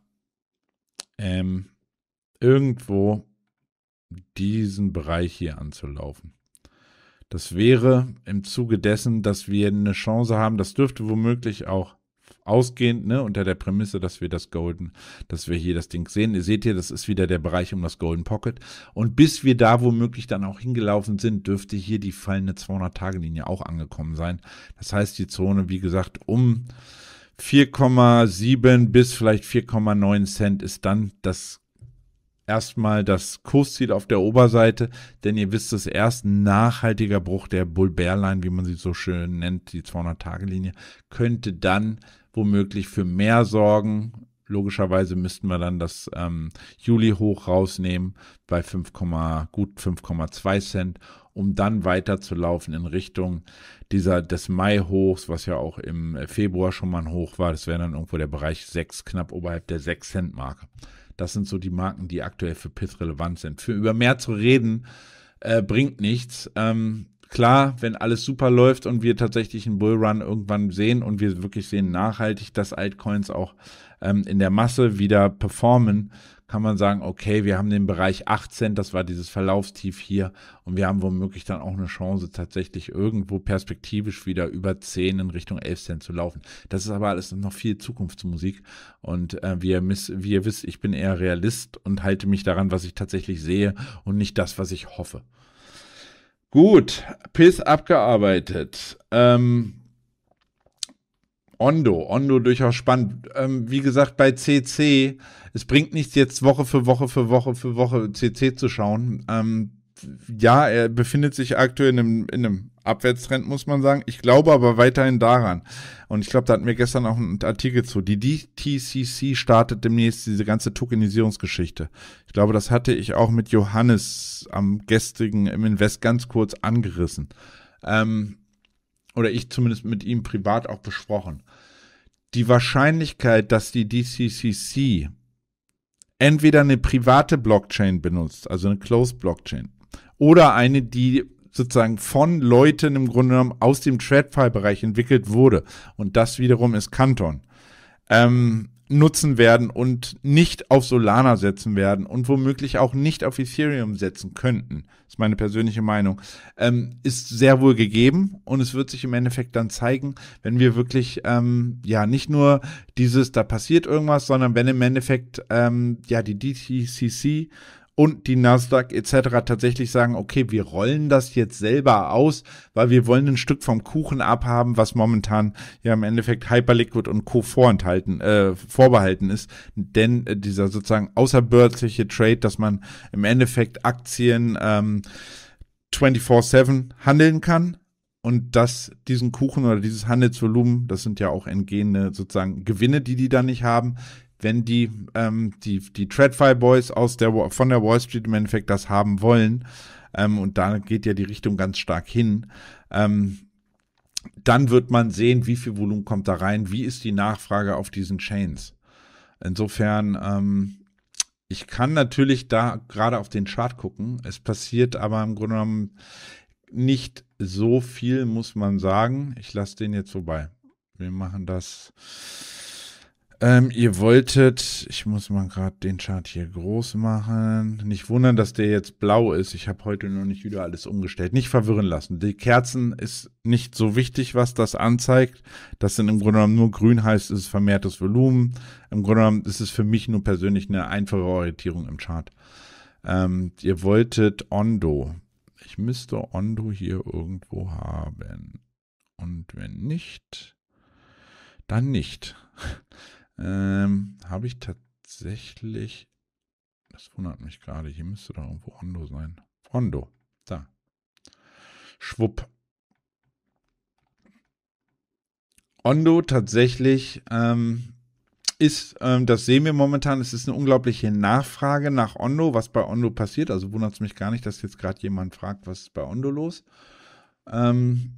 ähm, irgendwo diesen Bereich hier anzulaufen. Das wäre im Zuge dessen, dass wir eine Chance haben, das dürfte womöglich auch ausgehend, ne, unter der Prämisse, dass wir das Golden, dass wir hier das Ding sehen. Ihr seht hier, das ist wieder der Bereich um das Golden Pocket. Und bis wir da womöglich dann auch hingelaufen sind, dürfte hier die fallende zweihundert-Tage-Linie auch angekommen sein. Das heißt, die Zone, wie gesagt, um vier Komma sieben bis vielleicht vier Komma neun Cent ist dann das erstmal das Kursziel auf der Oberseite, denn ihr wisst es, erst ein nachhaltiger Bruch der Bull-Bear-Line, wie man sie so schön nennt, die zweihundert-Tage-Linie, könnte dann womöglich für mehr sorgen. Logischerweise müssten wir dann das ähm, Juli-Hoch rausnehmen bei fünf, gut fünf Komma zwei Cent, um dann weiterzulaufen in Richtung dieser des Mai-Hochs, was ja auch im Februar schon mal ein Hoch war. Das wäre dann irgendwo der Bereich sechs, knapp oberhalb der sechs Cent Marke. Das sind so die Marken, die aktuell für P I T relevant sind. Für über mehr zu reden, äh, bringt nichts. Ähm, klar, wenn alles super läuft und wir tatsächlich einen Bullrun irgendwann sehen und wir wirklich sehen nachhaltig, dass Altcoins auch ähm, in der Masse wieder performen, kann man sagen, okay, wir haben den Bereich acht Cent, das war dieses Verlaufstief hier und wir haben womöglich dann auch eine Chance, tatsächlich irgendwo perspektivisch wieder über zehn in Richtung elf Cent zu laufen. Das ist aber alles noch viel Zukunftsmusik und äh, wie, ihr miss, wie ihr wisst, ich bin eher Realist und halte mich daran, was ich tatsächlich sehe und nicht das, was ich hoffe. Gut, P I S abgearbeitet. Ähm, Ondo, Ondo durchaus spannend. Ähm, wie gesagt, bei C C, es bringt nichts jetzt Woche für Woche für Woche für Woche C C zu schauen. Ähm, ja, er befindet sich aktuell in einem, in einem Abwärtstrend, muss man sagen. Ich glaube aber weiterhin daran. Und ich glaube, da hatten wir gestern auch einen Artikel zu. Die D T C C startet demnächst diese ganze Tokenisierungsgeschichte. Ich glaube, das hatte ich auch mit Johannes am gestrigen im Invest ganz kurz angerissen. Ähm, oder ich zumindest mit ihm privat auch besprochen. Die Wahrscheinlichkeit, dass die D T C C entweder eine private Blockchain benutzt, also eine Closed Blockchain, oder eine, die sozusagen von Leuten im Grunde genommen aus dem TradFi-Bereich entwickelt wurde, und das wiederum ist Canton, ähm, nutzen werden und nicht auf Solana setzen werden und womöglich auch nicht auf Ethereum setzen könnten, ist meine persönliche Meinung, ähm, ist sehr wohl gegeben und es wird sich im Endeffekt dann zeigen, wenn wir wirklich, ähm, ja, nicht nur dieses, da passiert irgendwas, sondern wenn im Endeffekt, ähm, ja, die D T C C und die Nasdaq et cetera tatsächlich sagen, okay, wir rollen das jetzt selber aus, weil wir wollen ein Stück vom Kuchen abhaben, was momentan ja im Endeffekt Hyperliquid und Co. vorenthalten, äh, vorbehalten ist. Denn äh, dieser sozusagen außerbörsliche Trade, dass man im Endeffekt Aktien ähm, vierundzwanzig sieben handeln kann und dass diesen Kuchen oder dieses Handelsvolumen, das sind ja auch entgehende sozusagen Gewinne, die die dann nicht haben, wenn die, ähm, die, die TradFi Boys aus der, von der Wall Street im Endeffekt das haben wollen, ähm, und da geht ja die Richtung ganz stark hin, ähm, dann wird man sehen, wie viel Volumen kommt da rein, wie ist die Nachfrage auf diesen Chains. Insofern, ähm, ich kann natürlich da gerade auf den Chart gucken, es passiert aber im Grunde genommen nicht so viel, muss man sagen. Ich lasse den jetzt vorbei. Wir machen das. Ähm, ihr wolltet, ich muss mal gerade den Chart hier groß machen. Nicht wundern, dass der jetzt blau ist. Ich habe heute noch nicht wieder alles umgestellt. Nicht verwirren lassen. Die Kerzen ist nicht so wichtig, was das anzeigt. Das sind im Grunde genommen nur grün, heißt es ist vermehrtes Volumen. Im Grunde genommen ist es für mich nur persönlich eine einfache Orientierung im Chart. Ähm, ihr wolltet Ondo. Ich müsste Ondo hier irgendwo haben. Und wenn nicht, dann nicht. Ähm, habe ich tatsächlich, das wundert mich gerade, hier müsste doch irgendwo Ondo sein. Ondo, da. Schwupp. Ondo tatsächlich ähm, ist, ähm, das sehen wir momentan, es ist eine unglaubliche Nachfrage nach Ondo, was bei Ondo passiert. Also wundert es mich gar nicht, dass jetzt gerade jemand fragt, was ist bei Ondo los. Ähm,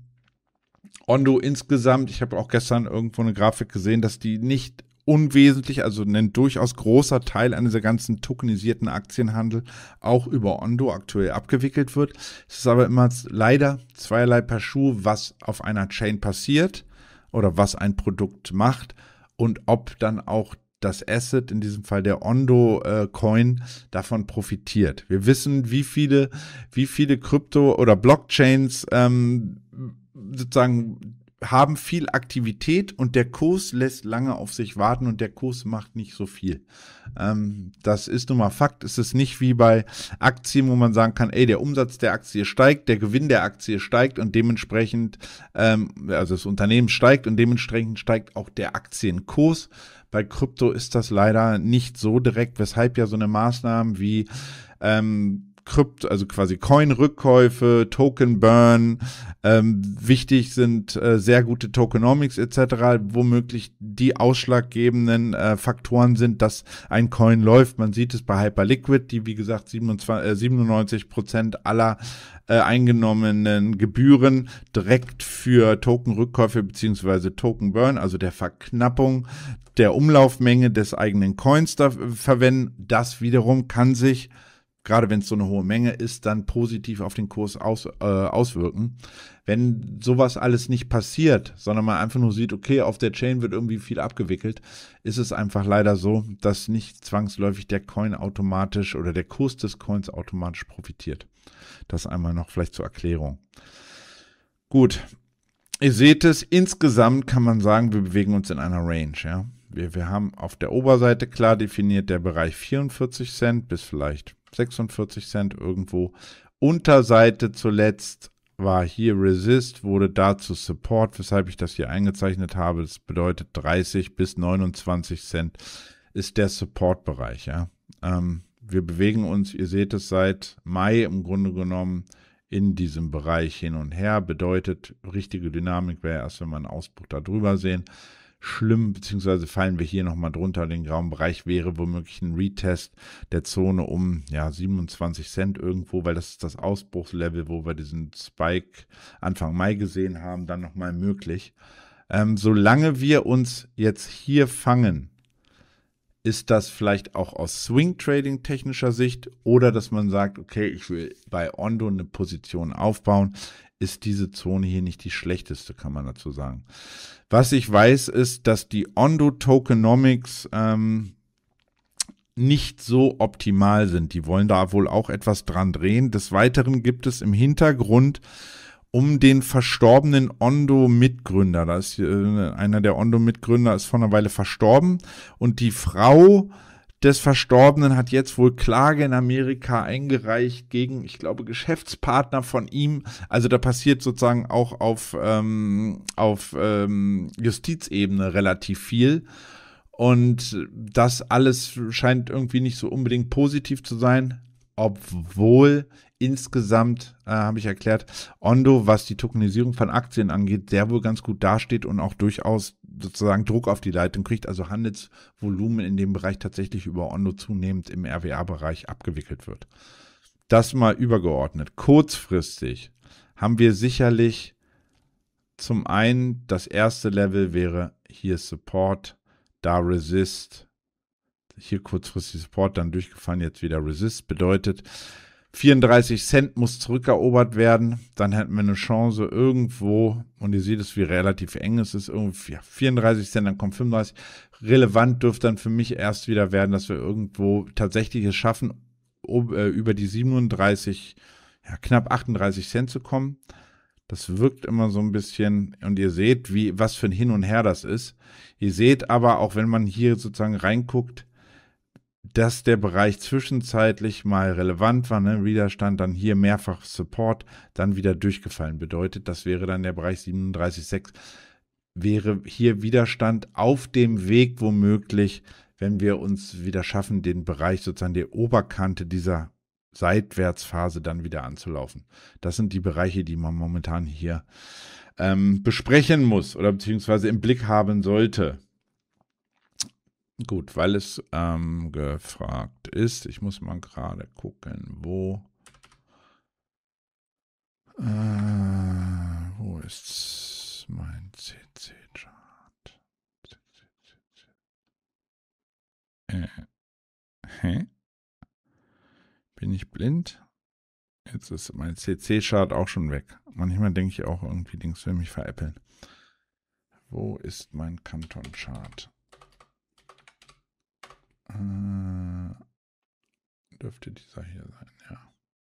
Ondo insgesamt, ich habe auch gestern irgendwo eine Grafik gesehen, dass die nicht unwesentlich, also ein durchaus großer Teil an dieser ganzen tokenisierten Aktienhandel auch über Ondo aktuell abgewickelt wird. Es ist aber immer leider zweierlei Paar Schuhe, was auf einer Chain passiert oder was ein Produkt macht und ob dann auch das Asset, in diesem Fall der Ondo-Coin, äh, davon profitiert. Wir wissen, wie viele, wie viele Krypto- oder Blockchains ähm, sozusagen haben viel Aktivität und der Kurs lässt lange auf sich warten und der Kurs macht nicht so viel. Ähm, das ist nun mal Fakt. Es ist nicht wie bei Aktien, wo man sagen kann, ey, der Umsatz der Aktie steigt, der Gewinn der Aktie steigt und dementsprechend, ähm, also das Unternehmen steigt und dementsprechend steigt auch der Aktienkurs. Bei Krypto ist das leider nicht so direkt, weshalb ja so eine Maßnahmen wie ähm, Krypto, also quasi Coin-Rückkäufe, Token-Burn, ähm, wichtig sind äh, sehr gute Tokenomics et cetera, womöglich die ausschlaggebenden äh, Faktoren sind, dass ein Coin läuft. Man sieht es bei Hyperliquid, die wie gesagt siebenundzwanzig, äh, siebenundneunzig Prozent aller äh, eingenommenen Gebühren direkt für Token-Rückkäufe beziehungsweise Token-Burn, also der Verknappung der Umlaufmenge des eigenen Coins da verwenden. Das wiederum kann sich, gerade wenn es so eine hohe Menge ist, dann positiv auf den Kurs aus, äh, auswirken. Wenn sowas alles nicht passiert, sondern man einfach nur sieht, okay, auf der Chain wird irgendwie viel abgewickelt, ist es einfach leider so, dass nicht zwangsläufig der Coin automatisch oder der Kurs des Coins automatisch profitiert. Das einmal noch vielleicht zur Erklärung. Gut, ihr seht es, insgesamt kann man sagen, wir bewegen uns in einer Range, ja. Wir, wir haben auf der Oberseite klar definiert der Bereich vierundvierzig Cent bis vielleicht sechsundvierzig Cent irgendwo. Unterseite zuletzt war hier Resist, wurde dazu Support, weshalb ich das hier eingezeichnet habe. Das bedeutet dreißig bis neunundzwanzig Cent ist der Support-Bereich. Ja. Ähm, wir bewegen uns, ihr seht es seit Mai im Grunde genommen in diesem Bereich hin und her. Bedeutet, richtige Dynamik wäre erst, wenn wir einen Ausbruch da drüber sehen. Schlimm, beziehungsweise fallen wir hier nochmal drunter, den grauen Bereich wäre womöglich ein Retest der Zone um ja siebenundzwanzig Cent irgendwo, weil das ist das Ausbruchslevel, wo wir diesen Spike Anfang Mai gesehen haben, dann nochmal möglich. Ähm, solange wir uns jetzt hier fangen, ist das vielleicht auch aus Swing-Trading technischer Sicht oder dass man sagt, okay, ich will bei Ondo eine Position aufbauen, ist diese Zone hier nicht die schlechteste, kann man dazu sagen. Was ich weiß, ist, dass die Ondo Tokenomics ähm, nicht so optimal sind. Die wollen da wohl auch etwas dran drehen. Des Weiteren gibt es im Hintergrund um den verstorbenen Ondo-Mitgründer. Da ist äh, einer der Ondo-Mitgründer ist vor einer Weile verstorben und die Frau des Verstorbenen hat jetzt wohl Klage in Amerika eingereicht gegen, ich glaube, Geschäftspartner von ihm. Also da passiert sozusagen auch auf, ähm, auf ähm, Justizebene relativ viel. Und das alles scheint irgendwie nicht so unbedingt positiv zu sein, obwohl insgesamt, äh, habe ich erklärt, Ondo, was die Tokenisierung von Aktien angeht, sehr wohl ganz gut dasteht und auch durchaus sozusagen Druck auf die Leitung kriegt, also Handelsvolumen in dem Bereich tatsächlich über Ondo zunehmend im R W A-Bereich abgewickelt wird. Das mal übergeordnet. Kurzfristig haben wir sicherlich zum einen das erste Level wäre hier Support, da Resist, hier kurzfristig Support, dann durchgefallen, jetzt wieder Resist, bedeutet vierunddreißig Cent muss zurückerobert werden, dann hätten wir eine Chance irgendwo, und ihr seht es, wie relativ eng es ist, irgendwie ja, vierunddreißig Cent, dann kommt fünfunddreißig. Relevant dürfte dann für mich erst wieder werden, dass wir irgendwo tatsächlich es schaffen, ob, äh, über die siebenunddreißig, ja, knapp achtunddreißig Cent zu kommen. Das wirkt immer so ein bisschen, und ihr seht, wie was für ein Hin und Her das ist. Ihr seht aber, auch wenn man hier sozusagen reinguckt, dass der Bereich zwischenzeitlich mal relevant war, ne? Widerstand, dann hier mehrfach Support, dann wieder durchgefallen. Bedeutet, das wäre dann der Bereich siebenunddreißig Komma sechs. Wäre hier Widerstand auf dem Weg womöglich, wenn wir uns wieder schaffen, den Bereich sozusagen der Oberkante dieser Seitwärtsphase dann wieder anzulaufen. Das sind die Bereiche, die man momentan hier ähm, besprechen muss oder beziehungsweise im Blick haben sollte. Gut, weil es ähm, gefragt ist. Ich muss mal gerade gucken, wo äh, wo ist mein C C-Chart? Äh, hä? Bin ich blind? Jetzt ist mein C C-Chart auch schon weg. Manchmal denke ich auch irgendwie, Dings will mich veräppeln. Wo ist mein Kanton-Chart? Äh, dürfte dieser hier sein, ja.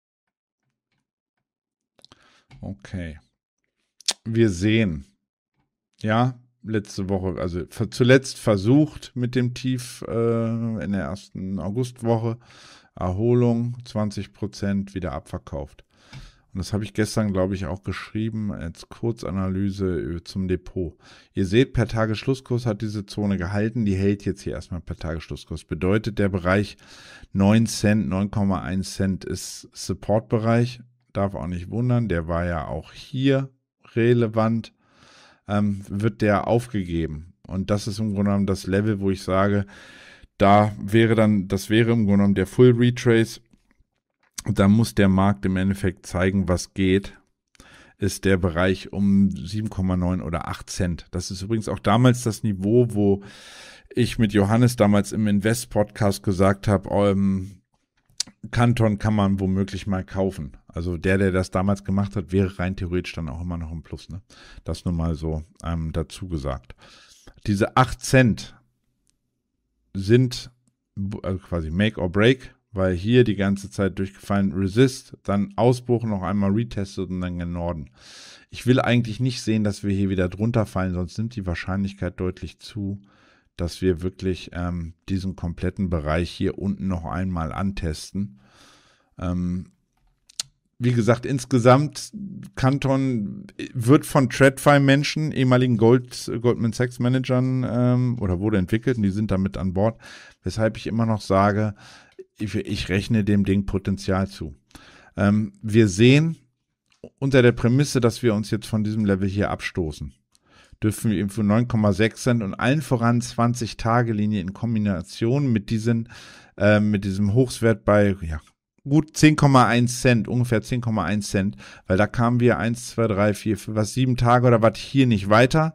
Okay. Wir sehen, ja, letzte Woche, also zuletzt versucht mit dem Tief äh, in der ersten Augustwoche, Erholung, zwanzig Prozent wieder abverkauft. Und das habe ich gestern, glaube ich, auch geschrieben als Kurzanalyse zum Depot. Ihr seht, per Tagesschlusskurs hat diese Zone gehalten. Die hält jetzt hier erstmal per Tagesschlusskurs. Bedeutet, der Bereich neun Cent, neun Komma eins Cent ist Supportbereich. Darf auch nicht wundern. Der war ja auch hier relevant. Ähm, wird der aufgegeben. Und das ist im Grunde genommen das Level, wo ich sage, da wäre dann, das wäre im Grunde genommen der Full Retrace. Da muss der Markt im Endeffekt zeigen, was geht, ist der Bereich um sieben Komma neun oder acht Cent. Das ist übrigens auch damals das Niveau, wo ich mit Johannes damals im Invest-Podcast gesagt habe, ähm, Kanton kann man womöglich mal kaufen. Also der, der das damals gemacht hat, wäre rein theoretisch dann auch immer noch im Plus. Ne? Das nur mal so ähm, dazu gesagt. Diese acht Cent sind also quasi Make or Break, weil hier die ganze Zeit durchgefallen Resist, dann Ausbruch, noch einmal retestet und dann gen Norden. Ich will eigentlich nicht sehen, dass wir hier wieder drunter fallen, sonst nimmt die Wahrscheinlichkeit deutlich zu, dass wir wirklich ähm, diesen kompletten Bereich hier unten noch einmal antesten. Ähm, wie gesagt, insgesamt Kanton wird von TradFi-Menschen, ehemaligen Gold, Goldman Sachs-Managern ähm, oder wurde entwickelt und die sind damit an Bord, weshalb ich immer noch sage, ich, ich rechne dem Ding Potenzial zu. Ähm, wir sehen unter der Prämisse, dass wir uns jetzt von diesem Level hier abstoßen, dürfen wir eben für neun Komma sechs Cent und allen voran zwanzig-Tage-Linie in Kombination mit, diesen, äh, mit diesem Hochswert bei ja, gut zehn Komma eins Cent, ungefähr zehn Komma eins Cent, weil da kamen wir eins, zwei, drei, vier, fünf, was, sieben Tage oder was hier nicht weiter.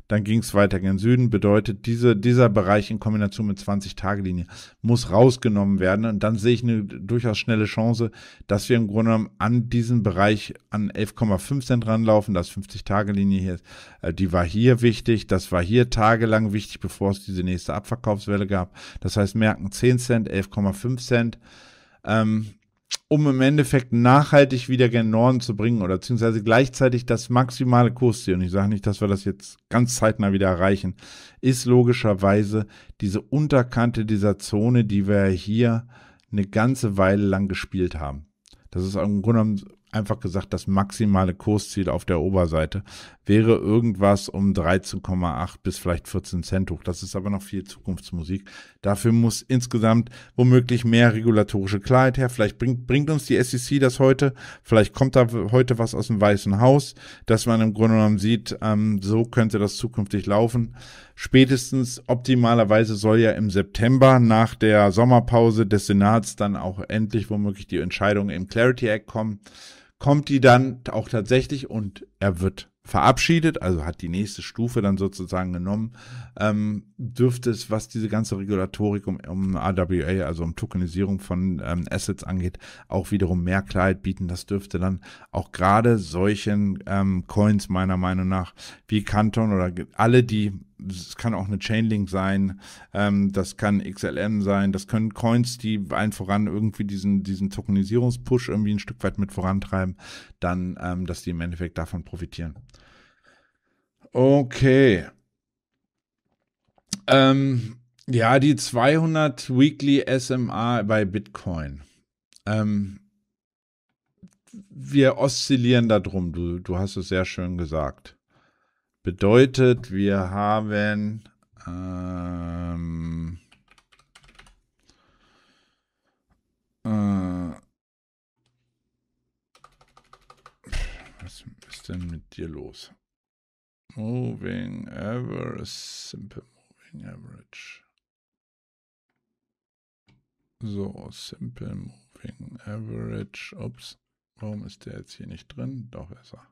dann ging es weiter gen Süden, bedeutet, diese, dieser Bereich in Kombination mit zwanzig-Tage-Linie muss rausgenommen werden und dann sehe ich eine durchaus schnelle Chance, dass wir im Grunde genommen an diesen Bereich an elf Komma fünf Cent ranlaufen, das fünfzig-Tage-Linie hier, äh, die war hier wichtig, das war hier tagelang wichtig, bevor es diese nächste Abverkaufswelle gab, das heißt merken zehn Cent, elf Komma fünf Cent, ähm, um im Endeffekt nachhaltig wieder gen Norden zu bringen oder beziehungsweise gleichzeitig das maximale Kursziel, und ich sage nicht, dass wir das jetzt ganz zeitnah wieder erreichen, ist logischerweise diese Unterkante dieser Zone, die wir hier eine ganze Weile lang gespielt haben. Das ist im Grunde genommen einfach gesagt, das maximale Kursziel auf der Oberseite wäre irgendwas um dreizehn Komma acht bis vielleicht vierzehn Cent hoch. Das ist aber noch viel Zukunftsmusik. Dafür muss insgesamt womöglich mehr regulatorische Klarheit her. Vielleicht bringt, bringt uns die S E C das heute. Vielleicht kommt da heute was aus dem Weißen Haus, dass man im Grunde genommen sieht, ähm, so könnte das zukünftig laufen. Spätestens optimalerweise soll ja im September nach der Sommerpause des Senats dann auch endlich womöglich die Entscheidung im Clarity Act kommen. Kommt die dann auch tatsächlich und er wird verabschiedet, also hat die nächste Stufe dann sozusagen genommen, ähm, dürfte es, was diese ganze Regulatorik um, um R W A, also um Tokenisierung von ähm, Assets angeht, auch wiederum mehr Klarheit bieten. Das dürfte dann auch gerade solchen ähm, Coins meiner Meinung nach wie Canton oder alle, die, es kann auch eine Chainlink sein, ähm, das kann X L M sein, das können Coins, die allen voran irgendwie diesen, diesen Tokenisierungspush irgendwie ein Stück weit mit vorantreiben, dann, ähm, dass die im Endeffekt davon profitieren. Okay. Ähm, ja, die zweihundert Weekly S M A bei Bitcoin. Ähm, wir oszillieren da drum, du, du hast es sehr schön gesagt. Bedeutet, wir haben ähm, äh, was ist denn mit dir los? Moving Average, Simple Moving Average. So, Simple Moving Average. Ups, warum ist der jetzt hier nicht drin? Doch, ist er.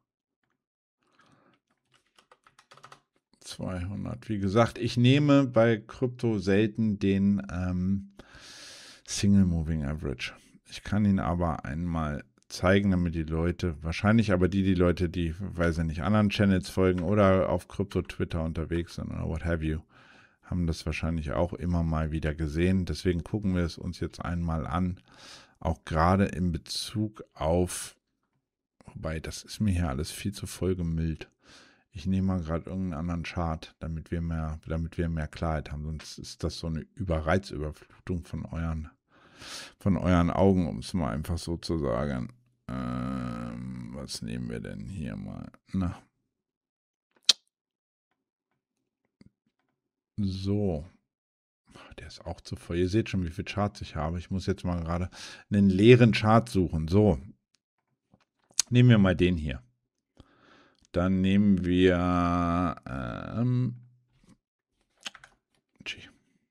zweihundert. Wie gesagt, ich nehme bei Krypto selten den ähm, Single Moving Average. Ich kann ihn aber einmal zeigen, damit die Leute, wahrscheinlich aber die, die Leute, die, weiß ich nicht, anderen Channels folgen oder auf Krypto-Twitter unterwegs sind oder what have you, haben das wahrscheinlich auch immer mal wieder gesehen. Deswegen gucken wir es uns jetzt einmal an, auch gerade in Bezug auf, wobei, das ist mir hier alles viel zu voll gemüllt. Ich nehme mal gerade irgendeinen anderen Chart, damit wir mehr, damit wir mehr Klarheit haben, sonst ist das so eine Überreizüberflutung von euren, von euren Augen, um es mal einfach so zu sagen. Ähm, was nehmen wir denn hier mal? Na. So. Der ist auch zu voll. Ihr seht schon, wie viele Charts ich habe. Ich muss jetzt mal gerade einen leeren Chart suchen. So. Nehmen wir mal den hier. Dann nehmen wir ähm, Gee.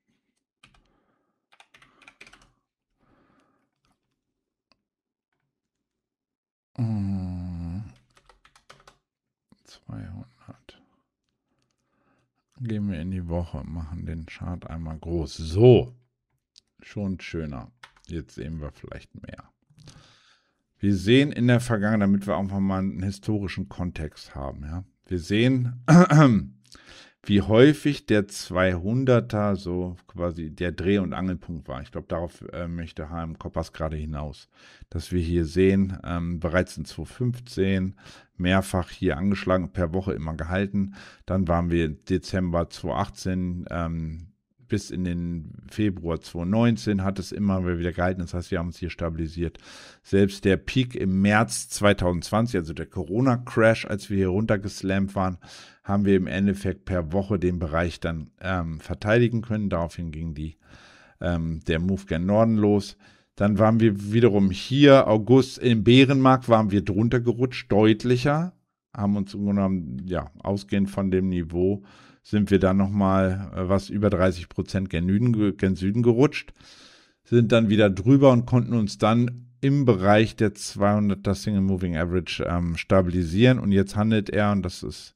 zweihundert. Gehen wir in die Woche, machen den Chart einmal groß. So, schon schöner. Jetzt sehen wir vielleicht mehr. Wir sehen in der Vergangenheit, damit wir einfach mal einen historischen Kontext haben, ja. Wir sehen, wie häufig der zweihunderter so quasi der Dreh- und Angelpunkt war. Ich glaube, darauf äh, möchte H M Koppers gerade hinaus, dass wir hier sehen, ähm, bereits in zweitausendfünfzehn mehrfach hier angeschlagen, per Woche immer gehalten. Dann waren wir Dezember zweitausendachtzehn ähm, bis in den Februar zweitausendneunzehn hat es immer wieder gehalten. Das heißt, wir haben uns hier stabilisiert. Selbst der Peak im März zweitausendzwanzig, also der Corona-Crash, als wir hier runtergeslammt waren, haben wir im Endeffekt per Woche den Bereich dann ähm, verteidigen können. Daraufhin ging die, ähm, der Move gen Norden los. Dann waren wir wiederum hier, August, im Bärenmarkt waren wir drunter gerutscht, deutlicher. Haben uns im Grunde genommen, ja, ausgehend von dem Niveau, sind wir dann nochmal äh, was über dreißig Prozent gen Süden, gen Süden gerutscht. Sind dann wieder drüber und konnten uns dann im Bereich der zweihunderter Single Moving Average ähm, stabilisieren. Und jetzt handelt er, und das ist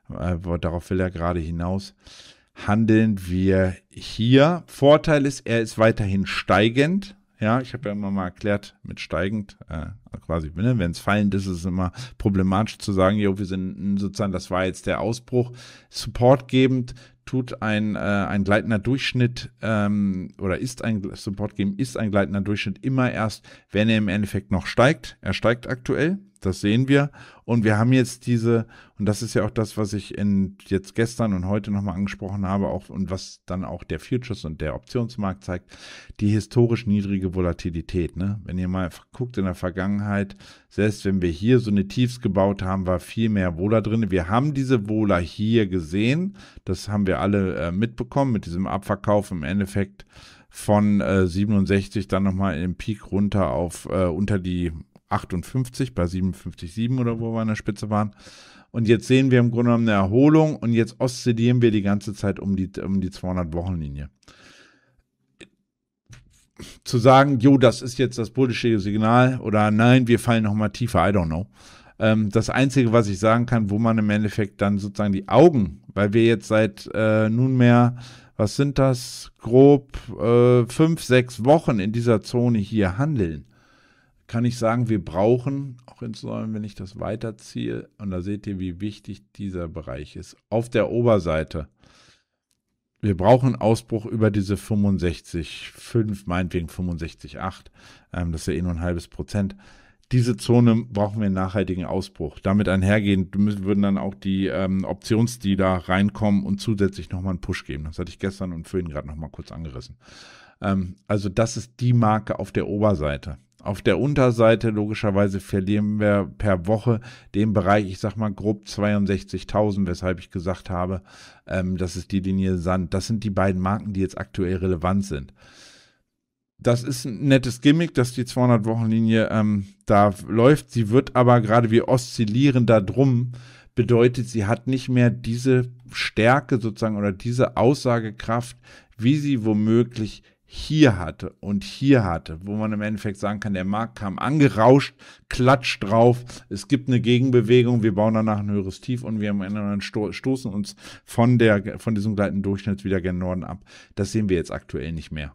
äh, darauf will er gerade hinaus, handeln wir hier. Vorteil ist, er ist weiterhin steigend. Ja, ich habe ja immer mal erklärt, mit steigend, äh, quasi, ne, wenn es fallend ist, ist es immer problematisch zu sagen, jo, wir sind sozusagen, das war jetzt der Ausbruch. Supportgebend tut ein, äh, ein gleitender Durchschnitt ähm, oder ist ein Supportgebend, ist ein gleitender Durchschnitt immer erst, wenn er im Endeffekt noch steigt. Er steigt aktuell, das sehen wir. Und wir haben jetzt diese, und das ist ja auch das, was ich in, jetzt gestern und heute nochmal angesprochen habe, auch und was dann auch der Futures und der Optionsmarkt zeigt, die historisch niedrige Volatilität. Ne? Wenn ihr mal guckt in der Vergangenheit, selbst wenn wir hier so eine Tiefs gebaut haben, war viel mehr Vola drin. Wir haben diese Vola hier gesehen, das haben wir alle äh, mitbekommen mit diesem Abverkauf im Endeffekt von äh, siebenundsechzig, dann nochmal im Peak runter auf äh, unter die achtundfünfzig, bei siebenundfünfzig Komma sieben oder wo wir an der Spitze waren. Und jetzt sehen wir im Grunde genommen eine Erholung und jetzt oszillieren wir die ganze Zeit um die, um die zweihundert-Wochen-Linie. Zu sagen, jo, das ist jetzt das bullische Signal oder nein, wir fallen nochmal tiefer, I don't know. Ähm, das Einzige, was ich sagen kann, wo man im Endeffekt dann sozusagen die Augen, weil wir jetzt seit äh, nunmehr, was sind das, grob äh, fünf, sechs Wochen in dieser Zone hier handeln, kann ich sagen, wir brauchen, auch insbesondere wenn ich das weiterziehe, und da seht ihr, wie wichtig dieser Bereich ist, auf der Oberseite, wir brauchen Ausbruch über diese fünfundsechzig Komma fünf, meinetwegen fünfundsechzig Komma acht, ähm, das ist ja eh nur ein halbes Prozent. Diese Zone brauchen wir einen nachhaltigen Ausbruch. Damit einhergehend würden dann auch die ähm, Optionsdealer reinkommen und zusätzlich nochmal einen Push geben. Das hatte ich gestern und vorhin gerade nochmal kurz angerissen. Ähm, also das ist die Marke auf der Oberseite. Auf der Unterseite logischerweise verlieren wir per Woche den Bereich, ich sag mal grob zweiundsechzigtausend, weshalb ich gesagt habe, ähm, das ist die Linie Sand. Das sind die beiden Marken, die jetzt aktuell relevant sind. Das ist ein nettes Gimmick, dass die zweihundert-Wochen-Linie ähm, da läuft. Sie wird aber gerade, wir oszillieren da drum, bedeutet, sie hat nicht mehr diese Stärke sozusagen oder diese Aussagekraft, wie sie womöglich hier hatte und hier hatte, wo man im Endeffekt sagen kann, der Markt kam angerauscht, klatscht drauf, es gibt eine Gegenbewegung, wir bauen danach ein höheres Tief und wir am Ende dann sto- stoßen uns von, der, von diesem gleitenden Durchschnitt wieder gen Norden ab. Das sehen wir jetzt aktuell nicht mehr.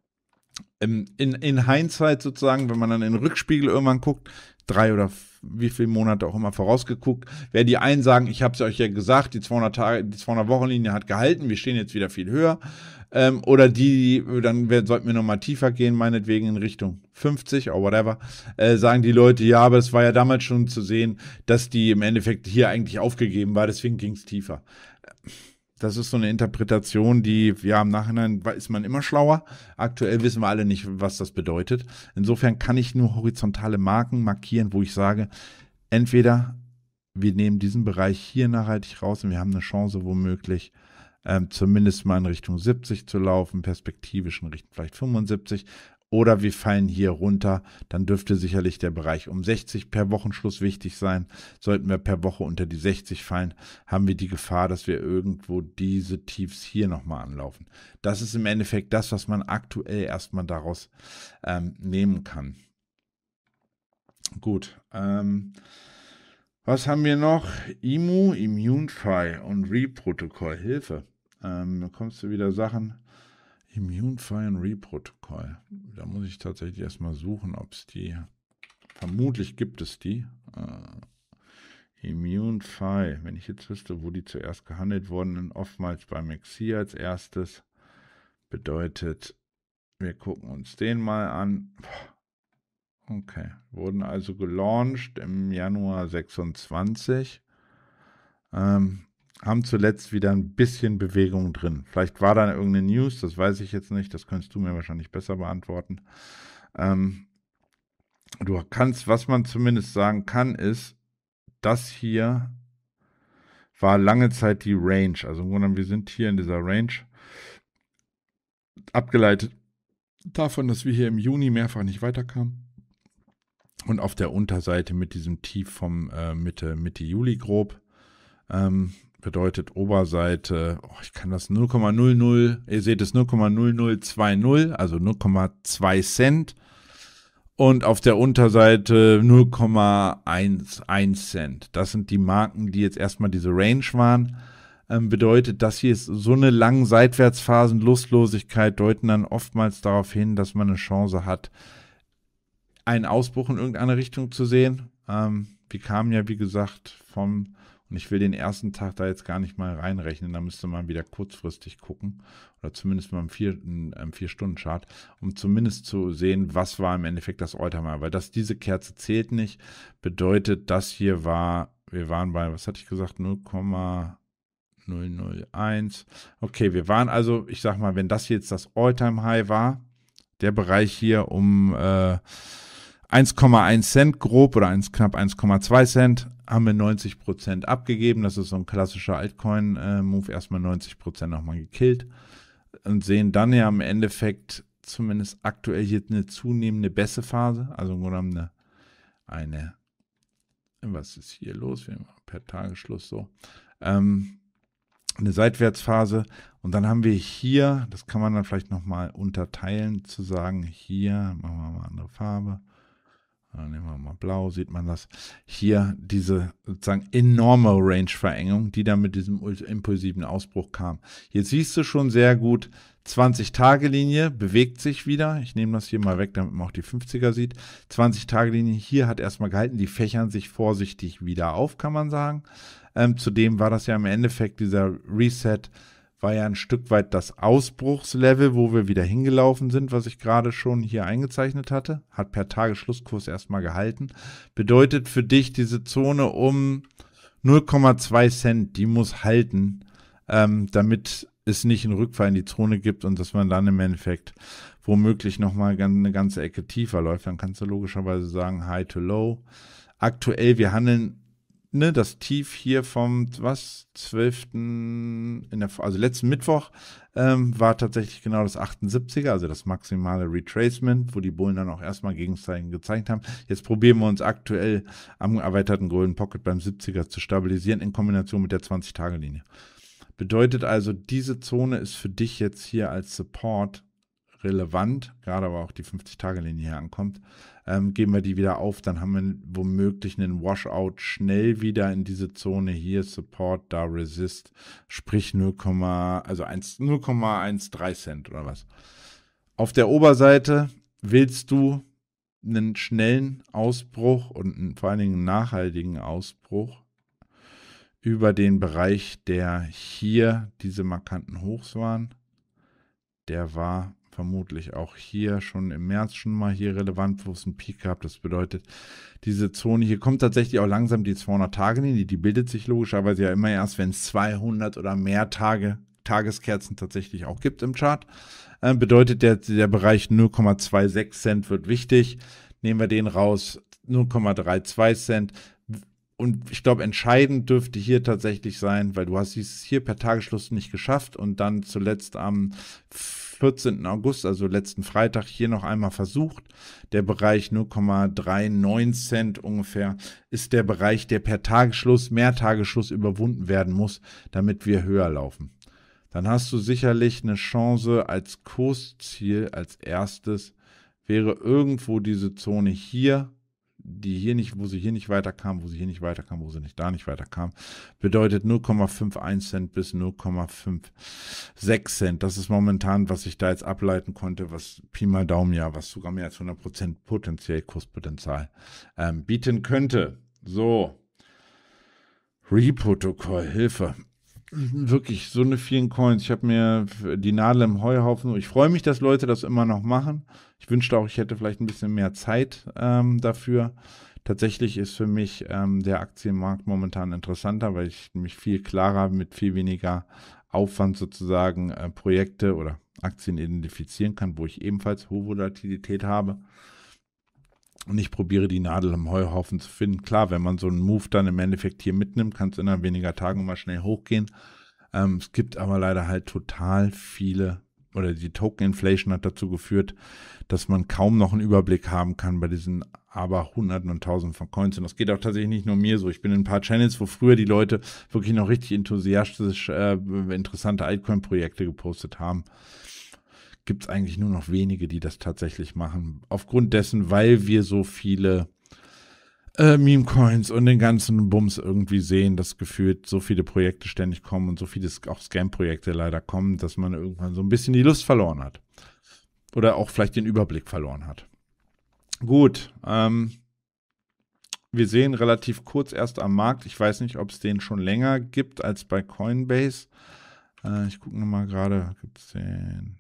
In, in Hindsight sozusagen, wenn man dann in den Rückspiegel irgendwann guckt, drei oder wie viele Monate auch immer vorausgeguckt, werden die einen sagen, ich habe es euch ja gesagt, die zweihundert Tage, die zweihundert-Wochen-Linie hat gehalten, wir stehen jetzt wieder viel höher. Ähm, oder die, dann sollten wir nochmal tiefer gehen, meinetwegen in Richtung fünfzig oder whatever, äh, sagen die Leute, ja, aber es war ja damals schon zu sehen, dass die im Endeffekt hier eigentlich aufgegeben war, deswegen ging es tiefer. Das ist so eine Interpretation, die, ja, im Nachhinein ist man immer schlauer. Aktuell wissen wir alle nicht, was das bedeutet. Insofern kann ich nur horizontale Marken markieren, wo ich sage, entweder wir nehmen diesen Bereich hier nachhaltig raus und wir haben eine Chance, womöglich ähm, zumindest mal in Richtung siebzig zu laufen, perspektivisch in Richtung vielleicht fünfundsiebzig. Oder wir fallen hier runter, dann dürfte sicherlich der Bereich um sechzig per Wochenschluss wichtig sein. Sollten wir per Woche unter die sechzig fallen, haben wir die Gefahr, dass wir irgendwo diese Tiefs hier nochmal anlaufen. Das ist im Endeffekt das, was man aktuell erstmal daraus ähm, nehmen kann. Gut, ähm, was haben wir noch? I M U, ImmuneFi und Re-Protokoll, Hilfe. Ähm, da kommst du wieder Sachen. ImmuneFi und Re-Protokoll. Da muss ich tatsächlich erstmal suchen, ob es die, vermutlich gibt es die. Äh, ImmuneFi, wenn ich jetzt wüsste, wo die zuerst gehandelt wurden, dann oftmals beim X I als erstes. Bedeutet, wir gucken uns den mal an. Okay, wurden also gelauncht im Januar sechsundzwanzig. Ähm, haben zuletzt wieder ein bisschen Bewegung drin. Vielleicht war da irgendeine News, das weiß ich jetzt nicht, das könntest du mir wahrscheinlich besser beantworten. Ähm, du kannst, was man zumindest sagen kann, ist, das hier war lange Zeit die Range. Also im Grunde, wir sind hier in dieser Range abgeleitet davon, dass wir hier im Juni mehrfach nicht weiterkamen. Und auf der Unterseite mit diesem Tief vom äh, Mitte, Mitte Juli grob. Ähm, bedeutet Oberseite, oh, ich kann das null Komma null null, ihr seht es null Komma null null zwei null, also null Komma zwei Cent. Und auf der Unterseite null Komma eins eins Cent. Das sind die Marken, die jetzt erstmal diese Range waren. Ähm, bedeutet, das hier ist so eine lange Seitwärtsphasen, Lustlosigkeit deuten dann oftmals darauf hin, dass man eine Chance hat, einen Ausbruch in irgendeine Richtung zu sehen. Ähm, wir kamen ja, wie gesagt, vom, und ich will den ersten Tag da jetzt gar nicht mal reinrechnen, da müsste man wieder kurzfristig gucken, oder zumindest mal im vier-Stunden-Chart, um zumindest zu sehen, was war im Endeffekt das Alltime, weil das, diese Kerze zählt nicht, bedeutet, das hier war, wir waren bei, was hatte ich gesagt, null Komma null null eins, okay, wir waren also, ich sag mal, wenn das jetzt das All-Time-High war, der Bereich hier um äh, eins Komma eins Cent grob oder eins, knapp eins Komma zwei Cent, haben wir neunzig Prozent abgegeben. Das ist so ein klassischer Altcoin-Move. Erstmal neunzig Prozent nochmal gekillt und sehen dann ja im Endeffekt zumindest aktuell hier eine zunehmende Bässe-Phase. Also im Grunde genommen eine, eine, was ist hier los? Wir haben per Tagesschluss so. Ähm, eine Seitwärtsphase. Und dann haben wir hier, das kann man dann vielleicht nochmal unterteilen, zu sagen, hier, machen wir mal eine andere Farbe. Dann nehmen wir mal blau, sieht man das. Hier diese sozusagen enorme Range-Verengung, die dann mit diesem impulsiven Ausbruch kam. Jetzt siehst du schon sehr gut, zwanzig-Tage-Linie bewegt sich wieder. Ich nehme das hier mal weg, damit man auch die fünfziger sieht. zwanzig-Tage-Linie hier hat erstmal gehalten. Die fächern sich vorsichtig wieder auf, kann man sagen. Ähm, zudem war das ja im Endeffekt, dieser Reset war ja ein Stück weit das Ausbruchslevel, wo wir wieder hingelaufen sind, was ich gerade schon hier eingezeichnet hatte. Hat per Tagesschlusskurs erstmal gehalten. Bedeutet für dich diese Zone um null Komma zwei Cent, die muss halten, ähm, damit es nicht einen Rückfall in die Zone gibt und dass man dann im Endeffekt womöglich nochmal eine ganze Ecke tiefer läuft. Dann kannst du logischerweise sagen High to Low. Aktuell, wir handeln Ne, das Tief hier vom, was, zwölften in der, also letzten Mittwoch, ähm, war tatsächlich genau das achtundsiebziger, also das maximale Retracement, wo die Bullen dann auch erstmal Gegenzeichen gezeigt haben. Jetzt probieren wir uns aktuell am erweiterten Golden Pocket beim siebziger zu stabilisieren in Kombination mit der zwanzig-Tage-Linie. Bedeutet also, diese Zone ist für dich jetzt hier als Support relevant, gerade aber auch die fünfzig-Tage-Linie hier ankommt, ähm, geben wir die wieder auf, dann haben wir womöglich einen Washout schnell wieder in diese Zone hier, Support, da Resist, sprich null, also null Komma dreizehn Cent oder was. Auf der Oberseite willst du einen schnellen Ausbruch und einen, vor allen Dingen einen nachhaltigen Ausbruch über den Bereich, der hier diese markanten Hochs waren. Der war vermutlich auch hier schon im März schon mal hier relevant, wo es einen Peak gab. Das bedeutet, diese Zone hier kommt tatsächlich auch langsam die zweihundert-Tage-Linie, die bildet sich logischerweise ja immer erst, wenn es zweihundert oder mehr Tage, Tageskerzen tatsächlich auch gibt im Chart. Äh, bedeutet, der, der Bereich null Komma sechsundzwanzig Cent wird wichtig. Nehmen wir den raus, null Komma zweiunddreißig Cent. Und ich glaube, entscheidend dürfte hier tatsächlich sein, weil du hast es hier per Tagesschluss nicht geschafft und dann zuletzt am vierzehnten August, also letzten Freitag, hier noch einmal versucht. Der Bereich null Komma neununddreißig Cent ungefähr ist der Bereich, der per Tagesschluss, Mehrtagesschluss überwunden werden muss, damit wir höher laufen. Dann hast du sicherlich eine Chance als Kursziel, als erstes wäre irgendwo diese Zone hier, die hier nicht, wo sie hier nicht weiterkam, wo sie hier nicht weiterkam, wo sie nicht da nicht weiterkam, bedeutet null Komma einundfünfzig Cent bis null Komma sechsundfünfzig Cent. Das ist momentan, was ich da jetzt ableiten konnte, was Pi mal Daumen ja, was sogar mehr als hundert Prozent potenziell Kurspotenzial ähm, bieten könnte. So, Re-Protokoll, Hilfe. Wirklich, so eine vielen Coins. Ich habe mir die Nadel im Heuhaufen. Ich freue mich, dass Leute das immer noch machen. Ich wünschte auch, ich hätte vielleicht ein bisschen mehr Zeit ähm, dafür. Tatsächlich ist für mich ähm, der Aktienmarkt momentan interessanter, weil ich mich viel klarer mit viel weniger Aufwand sozusagen äh, Projekte oder Aktien identifizieren kann, wo ich ebenfalls hohe Volatilität habe. Und ich probiere die Nadel im Heuhaufen zu finden. Klar, wenn man so einen Move dann im Endeffekt hier mitnimmt, kann es innerhalb weniger Tagen mal schnell hochgehen. Ähm, es gibt aber leider halt total viele, oder die Token-Inflation hat dazu geführt, dass man kaum noch einen Überblick haben kann bei diesen aber Hunderten und Tausenden von Coins. Und das geht auch tatsächlich nicht nur mir so. Ich bin in ein paar Channels, wo früher die Leute wirklich noch richtig enthusiastisch äh, interessante Altcoin-Projekte gepostet haben. gibt es eigentlich nur noch wenige, die das tatsächlich machen. Aufgrund dessen, weil wir so viele äh, Meme-Coins und den ganzen Bums irgendwie sehen, dass gefühlt so viele Projekte ständig kommen und so viele auch Scam-Projekte leider kommen, dass man irgendwann so ein bisschen die Lust verloren hat. Oder auch vielleicht den Überblick verloren hat. Gut, ähm, wir sehen relativ kurz erst am Markt. Ich weiß nicht, ob es den schon länger gibt als bei Coinbase. Äh, ich gucke nochmal gerade, gibt es den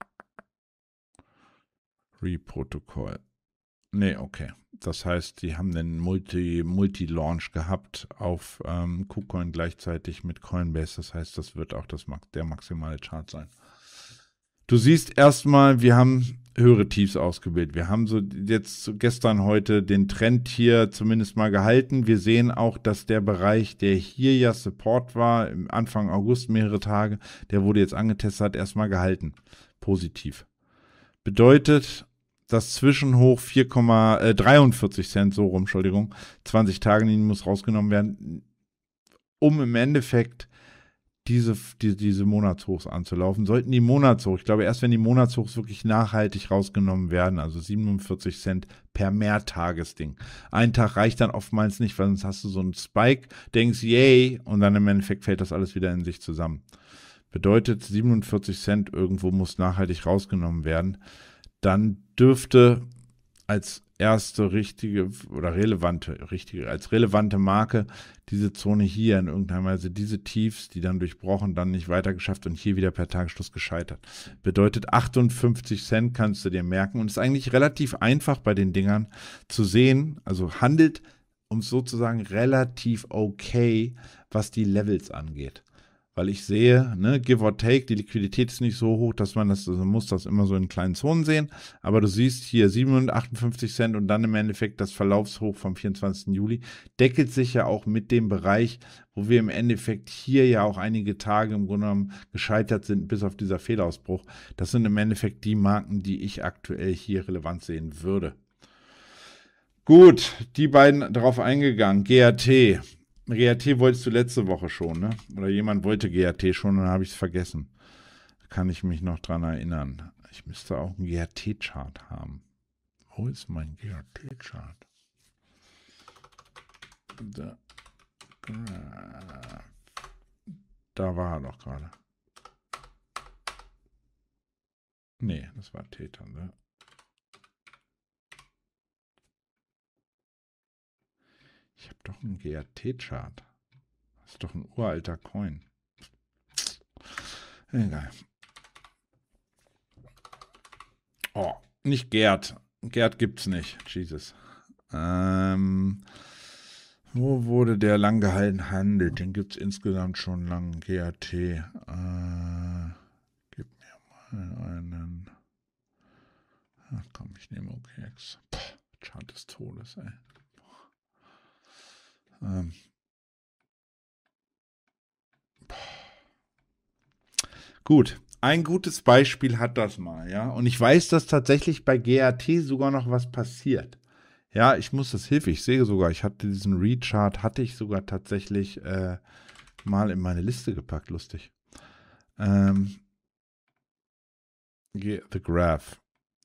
Re-Protokoll? Nee, okay. Das heißt, die haben einen Multi, Multi-Launch gehabt auf ähm, KuCoin gleichzeitig mit Coinbase. Das heißt, das wird auch das, der maximale Chart sein. Du siehst erstmal, wir haben höhere Tiefs ausgebildet. Wir haben so jetzt gestern, heute den Trend hier zumindest mal gehalten. Wir sehen auch, dass der Bereich, der hier ja Support war, im Anfang August mehrere Tage, der wurde jetzt angetestet, hat erstmal gehalten. Positiv. Bedeutet, das Zwischenhoch vier Komma dreiundvierzig Cent, so rum, Entschuldigung, zwanzig Tage muss rausgenommen werden, um im Endeffekt diese, die, diese Monatshochs anzulaufen. Sollten die Monatshochs, ich glaube erst wenn die Monatshochs wirklich nachhaltig rausgenommen werden, also siebenundvierzig Cent per Mehrtagesding. Ein Tag reicht dann oftmals nicht, weil sonst hast du so einen Spike, denkst, yay, und dann im Endeffekt fällt das alles wieder in sich zusammen. Bedeutet, siebenundvierzig Cent irgendwo muss nachhaltig rausgenommen werden. Dann dürfte als erste richtige oder relevante, richtige, als relevante Marke diese Zone hier in irgendeiner Weise, diese Tiefs, die dann durchbrochen, dann nicht weiter geschafft und hier wieder per Tagesschluss gescheitert. Bedeutet achtundfünfzig Cent kannst du dir merken und ist eigentlich relativ einfach bei den Dingern zu sehen, also handelt uns sozusagen relativ okay, was die Levels angeht. Weil ich sehe, ne, give or take, die Liquidität ist nicht so hoch, dass man das, also muss das immer so in kleinen Zonen sehen. Aber du siehst hier siebenhundertachtundfünfzig Cent und dann im Endeffekt das Verlaufshoch vom vierundzwanzigsten Juli. Deckelt sich ja auch mit dem Bereich, wo wir im Endeffekt hier ja auch einige Tage im Grunde genommen gescheitert sind, bis auf dieser Fehlausbruch. Das sind im Endeffekt die Marken, die ich aktuell hier relevant sehen würde. Gut, die beiden darauf eingegangen. G R T. G R T wolltest du letzte Woche schon, ne? Oder jemand wollte G R T schon und dann habe ich es vergessen. Da kann ich mich noch dran erinnern. Ich müsste auch einen G R T-Chart haben. Wo ist mein G R T-Chart? Da. da war er doch gerade. Nee, das war Täter, ne? Ich habe doch einen G R T-Chart. Das ist doch ein uralter Coin. Egal. Oh, nicht Gerd. Gerd gibt's nicht. Jesus. Ähm, wo wurde der lang gehalten handelt? Den gibt es insgesamt schon lang. G R T. Äh, gib mir mal einen. Ach komm, ich nehme O K X. Puh, Chart des Todes, ey. Ähm. Gut, ein gutes Beispiel hat das mal, ja. Und ich weiß, dass tatsächlich bei G R T sogar noch was passiert. Ja, ich muss das Hilfe, ich sehe sogar, ich hatte diesen Rechart, hatte ich sogar tatsächlich äh, mal in meine Liste gepackt, lustig. Ähm, The Graph.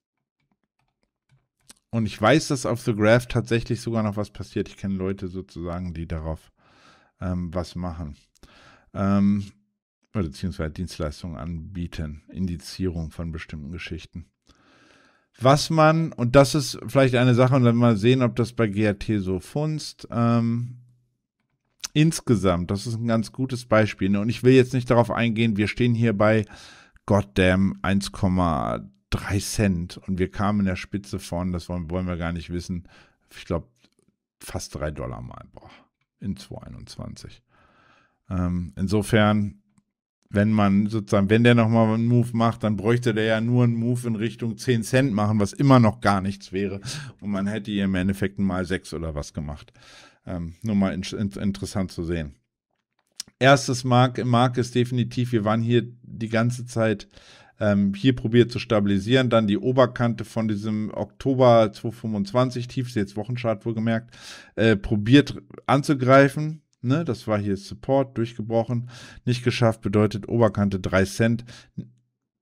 Und ich weiß, dass auf The Graph tatsächlich sogar noch was passiert. Ich kenne Leute sozusagen, die darauf ähm, was machen. Ähm, oder beziehungsweise Dienstleistungen anbieten. Indizierung von bestimmten Geschichten. Was man, und das ist vielleicht eine Sache, und dann mal sehen, ob das bei G R T so funzt. Ähm, insgesamt, das ist ein ganz gutes Beispiel. Ne? Und ich will jetzt nicht darauf eingehen, wir stehen hier bei goddamn eins Komma drei Cent und wir kamen in der Spitze von, das wollen, wollen wir gar nicht wissen, ich glaube fast drei Dollar mal, boah, in zweitausendeinundzwanzig. Ähm, insofern, wenn man sozusagen, wenn der nochmal einen Move macht, dann bräuchte der ja nur einen Move in Richtung zehn Cent machen, was immer noch gar nichts wäre und man hätte hier im Endeffekt mal sechs oder was gemacht. Ähm, nur mal in, in, interessant zu sehen. Erstes Mark, Mark ist definitiv, wir waren hier die ganze Zeit Ähm, hier probiert zu stabilisieren, dann die Oberkante von diesem Oktober zweitausendfünfundzwanzig, tiefste jetzt Wochenchart wohlgemerkt, äh, probiert anzugreifen, ne? Das war hier Support, durchgebrochen, nicht geschafft, bedeutet Oberkante drei Cent,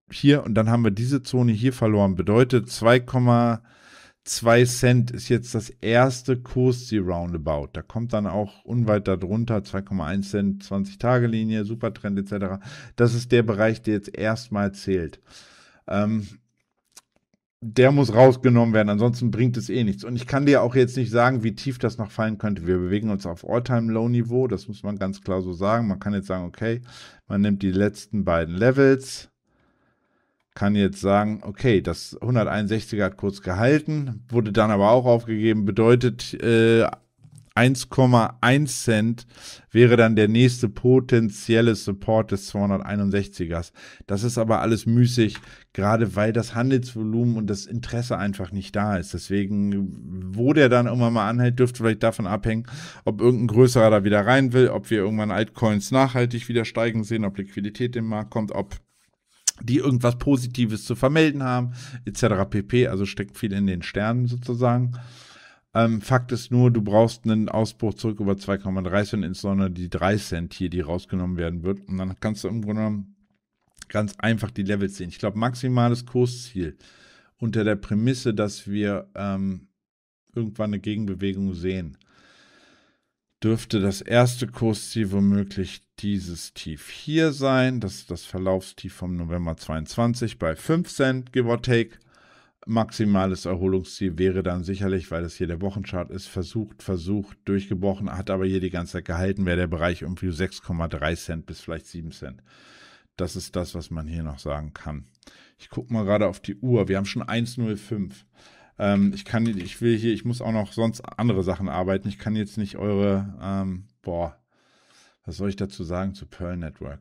hier und dann haben wir diese Zone hier verloren. Bedeutet zwei Komma zwei Cent ist jetzt das erste Kursziel Roundabout. Da kommt dann auch unweit darunter zwei Komma eins Cent, zwanzig-Tage-Linie, Supertrend et cetera. Das ist der Bereich, der jetzt erstmal zählt. Ähm, der muss rausgenommen werden, ansonsten bringt es eh nichts. Und ich kann dir auch jetzt nicht sagen, wie tief das noch fallen könnte. Wir bewegen uns auf All-Time-Low-Niveau, das muss man ganz klar so sagen. Man kann jetzt sagen, okay, man nimmt die letzten beiden Levels, kann jetzt sagen, okay, das hunderteinundsechziger hat kurz gehalten, wurde dann aber auch aufgegeben, bedeutet äh, eins Komma eins Cent wäre dann der nächste potenzielle Support des zweihunderteinundsechzigers. Das ist aber alles müßig, gerade weil das Handelsvolumen und das Interesse einfach nicht da ist. Deswegen, wo der dann irgendwann mal anhält, dürfte vielleicht davon abhängen, ob irgendein größerer da wieder rein will, ob wir irgendwann Altcoins nachhaltig wieder steigen sehen, ob Liquidität im Markt kommt, ob die irgendwas Positives zu vermelden haben, et cetera pp. Also steckt viel in den Sternen sozusagen. Ähm, Fakt ist nur, du brauchst einen Ausbruch zurück über zwei Komma drei Cent, insbesondere die drei Cent hier, die rausgenommen werden wird. Und dann kannst du im Grunde genommen ganz einfach die Levels sehen. Ich glaube, maximales Kursziel unter der Prämisse, dass wir ähm, irgendwann eine Gegenbewegung sehen, dürfte das erste Kursziel womöglich dieses Tief hier sein. Das ist das Verlaufstief vom November zweiundzwanzig bei fünf Cent, give or take. Maximales Erholungsziel wäre dann sicherlich, weil das hier der Wochenchart ist, versucht, versucht, durchgebrochen, hat aber hier die ganze Zeit gehalten, wäre der Bereich irgendwie sechs Komma drei Cent bis vielleicht sieben Cent. Das ist das, was man hier noch sagen kann. Ich gucke mal gerade auf die Uhr. Wir haben schon eins Komma null fünf. Ähm, ich kann, ich will hier, ich muss auch noch sonst andere Sachen arbeiten. Ich kann jetzt nicht eure, ähm, boah, was soll ich dazu sagen zu Pearl Network?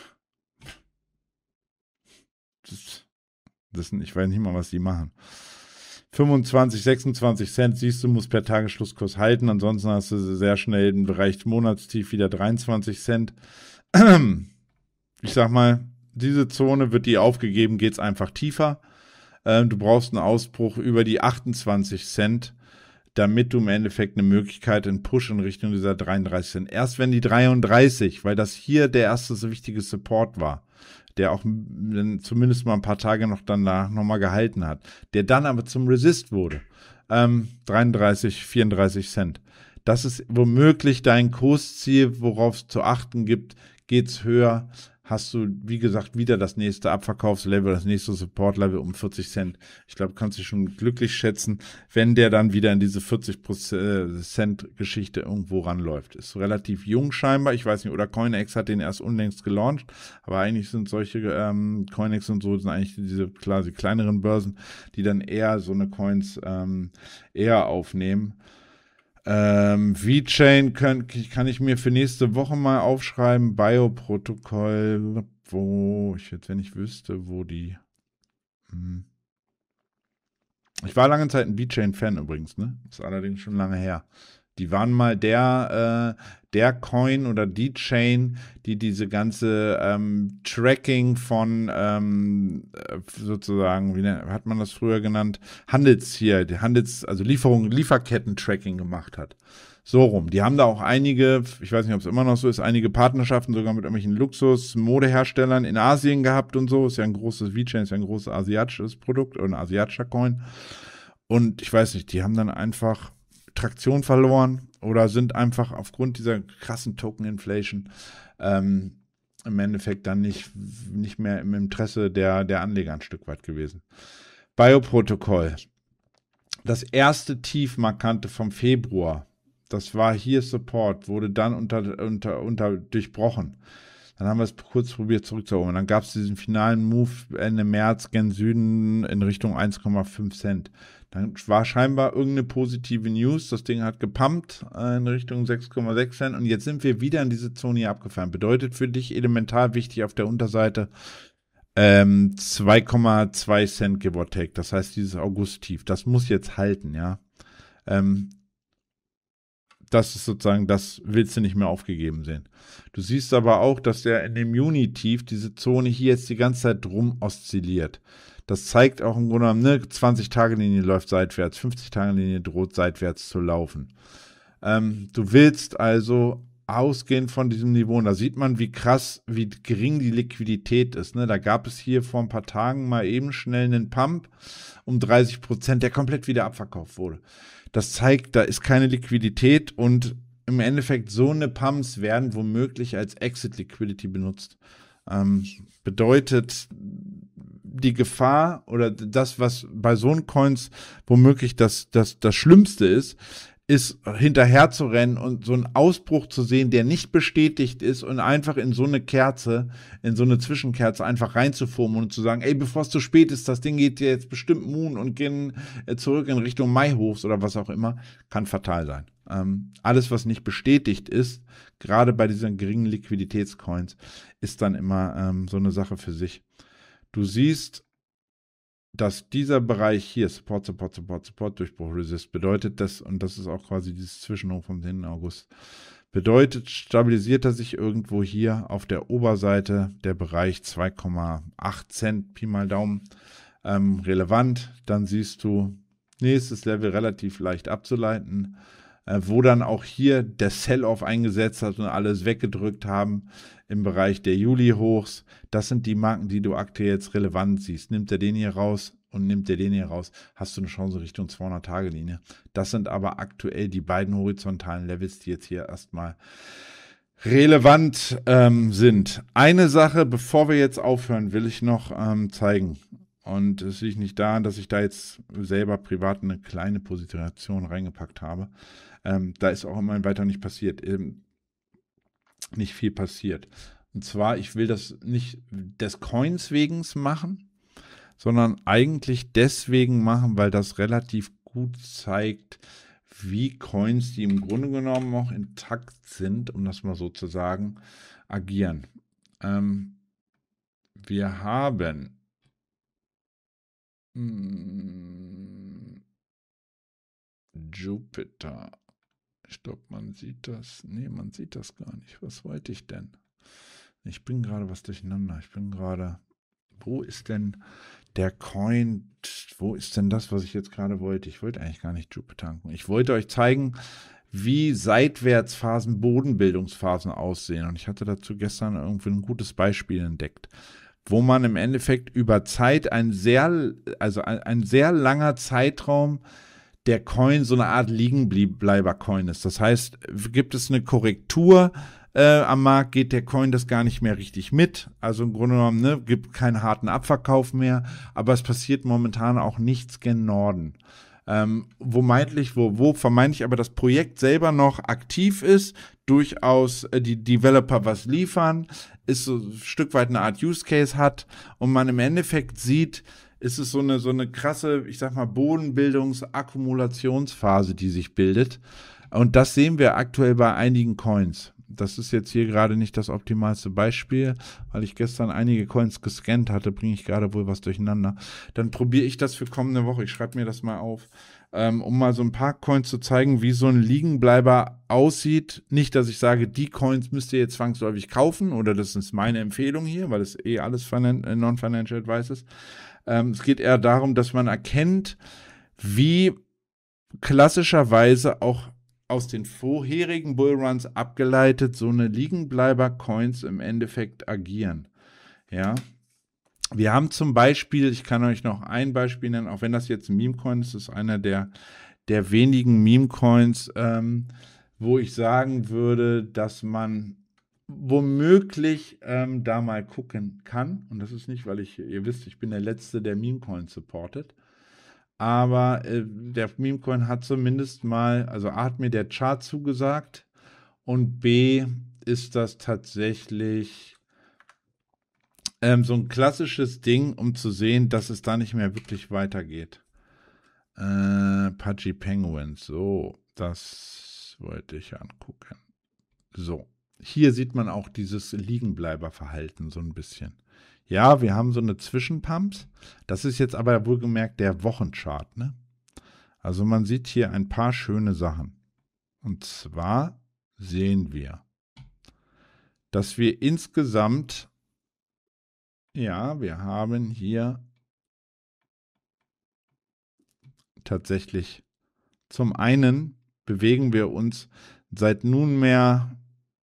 Das, das, ich weiß nicht mal, was die machen. fünfundzwanzig, sechsundzwanzig Cent, siehst du, muss per Tagesschlusskurs halten. Ansonsten hast du sehr schnell den Bereich Monatstief wieder dreiundzwanzig Cent. Ich sag mal, diese Zone wird die aufgegeben, geht es einfach tiefer. Du brauchst einen Ausbruch über die achtundzwanzig Cent, damit du im Endeffekt eine Möglichkeit, einen Push in Richtung dieser dreiunddreißig Cent. Erst wenn die dreiunddreißig, weil das hier der erste so wichtige Support war, der auch zumindest mal ein paar Tage noch danach nochmal gehalten hat, der dann aber zum Resist wurde, ähm, dreiunddreißig, vierunddreißig Cent. Das ist womöglich dein Kursziel, worauf es zu achten gibt. Geht's höher, hast du, wie gesagt, wieder das nächste Abverkaufslevel, das nächste Support-Level um vierzig Cent. Ich glaube, kannst du dich schon glücklich schätzen, wenn der dann wieder in diese vierzig Cent Geschichte irgendwo ranläuft. Ist relativ jung scheinbar, ich weiß nicht, oder Coinex hat den erst unlängst gelauncht, aber eigentlich sind solche ähm, Coinex und so, sind eigentlich diese quasi kleineren Börsen, die dann eher so eine Coins ähm, eher aufnehmen. Ähm, V-Chain kann, kann ich mir für nächste Woche mal aufschreiben. Bioprotokoll, wo ich jetzt, wenn ich wüsste, wo die. Hm. Ich war lange Zeit ein V-Chain-Fan übrigens, ne? Ist allerdings schon lange her. Die waren mal der, äh, der Coin oder die Chain, die diese ganze ähm, Tracking von ähm, sozusagen, wie hat man das früher genannt, Handels hier, die Handels, also Lieferungen, Lieferketten-Tracking gemacht hat. So rum. Die haben da auch einige, ich weiß nicht, ob es immer noch so ist, einige Partnerschaften sogar mit irgendwelchen Luxus-Modeherstellern in Asien gehabt und so. Ist ja ein großes V-Chain, ist ja ein großes asiatisches Produkt oder ein asiatischer Coin. Und ich weiß nicht, die haben dann einfach Traktion verloren oder sind einfach aufgrund dieser krassen Token-Inflation ähm, im Endeffekt dann nicht, nicht mehr im Interesse der, der Anleger ein Stück weit gewesen. Bioprotokoll. Das erste Tief markante vom Februar, das war hier Support, wurde dann unter, unter, unter durchbrochen. Dann haben wir es kurz probiert zurückzuholen. Dann gab es diesen finalen Move Ende März gen Süden in Richtung eins Komma fünf Cent. Dann war scheinbar irgendeine positive News. Das Ding hat gepumpt äh, in Richtung sechs Komma sechs Cent. Und jetzt sind wir wieder in diese Zone hier abgefallen. Bedeutet für dich elementar wichtig auf der Unterseite ähm, zwei Komma zwei Cent give or take. Das heißt, dieses August-Tief, das muss jetzt halten, ja. Ähm, Das ist sozusagen, das willst du nicht mehr aufgegeben sehen. Du siehst aber auch, dass der in dem Juni-Tief diese Zone hier jetzt die ganze Zeit drum oszilliert. Das zeigt auch im Grunde genommen, ne, zwanzig-Tage-Linie läuft seitwärts, fünfzig-Tage-Linie droht seitwärts zu laufen. Ähm, du willst also ausgehend von diesem Niveau, und da sieht man, wie krass, wie gering die Liquidität ist. Ne? Da gab es hier vor ein paar Tagen mal eben schnell einen Pump um dreißig Prozent, der komplett wieder abverkauft wurde. Das zeigt, da ist keine Liquidität, und im Endeffekt so eine Pumps werden womöglich als Exit Liquidity benutzt. Ähm, bedeutet, die Gefahr oder das, was bei so einen Coins womöglich das, das, das Schlimmste ist, ist hinterher zu rennen und so einen Ausbruch zu sehen, der nicht bestätigt ist, und einfach in so eine Kerze, in so eine Zwischenkerze einfach reinzufummeln und zu sagen, ey, bevor es zu spät ist, das Ding geht jetzt bestimmt Moon und gehen zurück in Richtung Mai-Hochs oder was auch immer, kann fatal sein. Ähm, alles, was nicht bestätigt ist, gerade bei diesen geringen Liquiditätscoins, ist dann immer ähm, so eine Sache für sich. Du siehst, dass dieser Bereich hier, Support, Support, Support, Support, Durchbruch, Resist, bedeutet das, und das ist auch quasi dieses Zwischenhoch vom zehnten August, bedeutet, stabilisiert er sich irgendwo hier auf der Oberseite, der Bereich zwei Komma acht Cent, Pi mal Daumen, ähm, relevant. Dann siehst du nächstes Level relativ leicht abzuleiten, äh, wo dann auch hier der Sell-Off eingesetzt hat und alles weggedrückt haben im Bereich der Juli-Hochs. Das sind die Marken, die du aktuell jetzt relevant siehst. Nimmt er den hier raus und nimmt er den hier raus, hast du eine Chance Richtung zweihundert-Tage-Linie. Das sind aber aktuell die beiden horizontalen Levels, die jetzt hier erstmal relevant ähm, sind. Eine Sache, bevor wir jetzt aufhören, will ich noch ähm, zeigen. Und es liegt nicht daran, dass ich da jetzt selber privat eine kleine Position reingepackt habe. Ähm, da ist auch immerhin weiter nicht passiert. Ähm, nicht viel passiert. Und zwar, ich will das nicht des Coins wegen machen, sondern eigentlich deswegen machen, weil das relativ gut zeigt, wie Coins, die im Grunde genommen auch intakt sind, um das mal so zu sagen, agieren. Ähm, wir haben mh, Jupiter. Ich glaube, man sieht das. Nee, man sieht das gar nicht. Was wollte ich denn? Ich bin gerade was durcheinander. Ich bin gerade... Wo ist denn der Coin? Wo ist denn das, was ich jetzt gerade wollte? Ich wollte eigentlich gar nicht Jupiter tanken. Ich wollte euch zeigen, wie Seitwärtsphasen, Bodenbildungsphasen aussehen. Und ich hatte dazu gestern irgendwie ein gutes Beispiel entdeckt, wo man im Endeffekt über Zeit ein sehr, also ein, ein sehr langer Zeitraum der Coin so eine Art Liegenbleiber-Coin ist. Das heißt, gibt es eine Korrektur äh, am Markt, geht der Coin das gar nicht mehr richtig mit. Also im Grunde genommen, ne, gibt keinen harten Abverkauf mehr, aber es passiert momentan auch nichts gen Norden. Ähm, wo meintlich, wo, wo vermeintlich aber das Projekt selber noch aktiv ist, durchaus äh, die Developer was liefern, ist so ein Stück weit eine Art Use Case hat und man im Endeffekt sieht, ist es so eine, so eine krasse, ich sag mal, Bodenbildungs-Akkumulationsphase, die sich bildet. Und das sehen wir aktuell bei einigen Coins. Das ist jetzt hier gerade nicht das optimalste Beispiel, weil ich gestern einige Coins gescannt hatte, bringe ich gerade wohl was durcheinander. Dann probiere ich das für kommende Woche. Ich schreibe mir das mal auf, ähm, um mal so ein paar Coins zu zeigen, wie so ein Liegenbleiber aussieht. Nicht, dass ich sage, die Coins müsst ihr jetzt zwangsläufig kaufen oder das ist meine Empfehlung hier, weil es eh alles Non-Financial Advice ist. Ähm, es geht eher darum, dass man erkennt, wie klassischerweise auch aus den vorherigen Bullruns abgeleitet so eine Liegenbleiber-Coins im Endeffekt agieren. Ja, wir haben zum Beispiel, ich kann euch noch ein Beispiel nennen, auch wenn das jetzt ein Meme-Coin ist, ist einer der, der wenigen Meme-Coins, ähm, wo ich sagen würde, dass man womöglich ähm, da mal gucken kann. Und das ist nicht, weil ich, ihr wisst, ich bin der Letzte, der Meme-Coins supportet. Aber äh, der Meme-Coin hat zumindest mal, also A hat mir der Chart zugesagt und B ist das tatsächlich ähm, so ein klassisches Ding, um zu sehen, dass es da nicht mehr wirklich weitergeht. Äh, Pudgy Penguins, so, das wollte ich angucken. So, hier sieht man auch dieses Liegenbleiberverhalten so ein bisschen. Ja, wir haben so eine Zwischenpumps. Das ist jetzt aber wohlgemerkt der Wochenchart, ne? Also man sieht hier ein paar schöne Sachen. Und zwar sehen wir, dass wir insgesamt, ja, wir haben hier tatsächlich zum einen bewegen wir uns seit nunmehr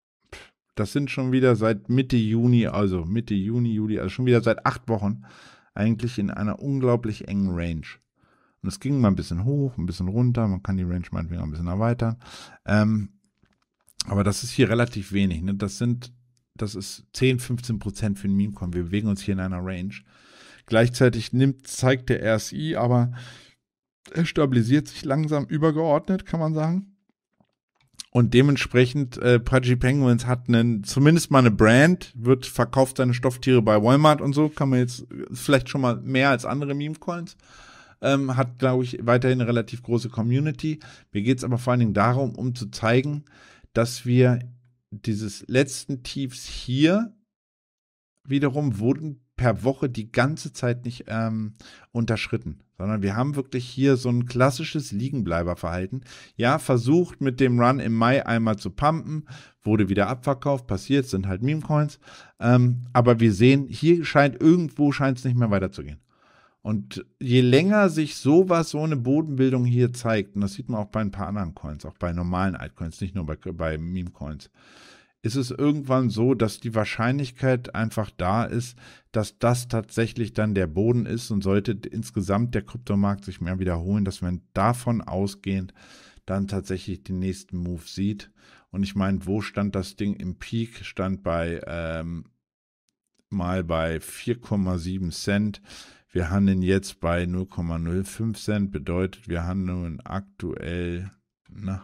das sind schon wieder seit Mitte Juni, also Mitte Juni, Juli, also schon wieder seit acht Wochen eigentlich in einer unglaublich engen Range. Und es ging mal ein bisschen hoch, ein bisschen runter, man kann die Range meinetwegen ein bisschen erweitern. Ähm, aber das ist hier relativ wenig, ne? Das sind, das ist zehn, fünfzehn Prozent für den Meme-Coin. Wir bewegen uns hier in einer Range. Gleichzeitig nimmt, zeigt der R S I, aber er stabilisiert sich langsam übergeordnet, kann man sagen. Und dementsprechend, äh, Pudgy Penguins hat einen, zumindest mal eine Brand, wird verkauft seine Stofftiere bei Walmart und so, kann man jetzt vielleicht schon mal mehr als andere Meme-Coins. Ähm, hat, glaube ich, weiterhin eine relativ große Community. Mir geht es aber vor allen Dingen darum, um zu zeigen, dass wir dieses letzten Tiefs hier wiederum wurden per Woche die ganze Zeit nicht ähm, unterschritten, sondern wir haben wirklich hier so ein klassisches Liegenbleiberverhalten. Ja, versucht mit dem Run im Mai einmal zu pumpen, wurde wieder abverkauft, passiert, sind halt Meme-Coins, ähm, aber wir sehen, hier scheint irgendwo scheint es nicht mehr weiterzugehen. Und je länger sich sowas, so eine Bodenbildung hier zeigt, und das sieht man auch bei ein paar anderen Coins, auch bei normalen Altcoins, nicht nur bei, bei Meme-Coins, ist es irgendwann so, dass die Wahrscheinlichkeit einfach da ist, dass das tatsächlich dann der Boden ist und sollte insgesamt der Kryptomarkt sich mehr wiederholen, dass man davon ausgehend dann tatsächlich den nächsten Move sieht. Und ich meine, wo stand das Ding im Peak? Stand bei ähm, mal bei vier Komma sieben Cent. Wir handeln jetzt bei null Komma null fünf Cent, bedeutet, wir handeln aktuell, na,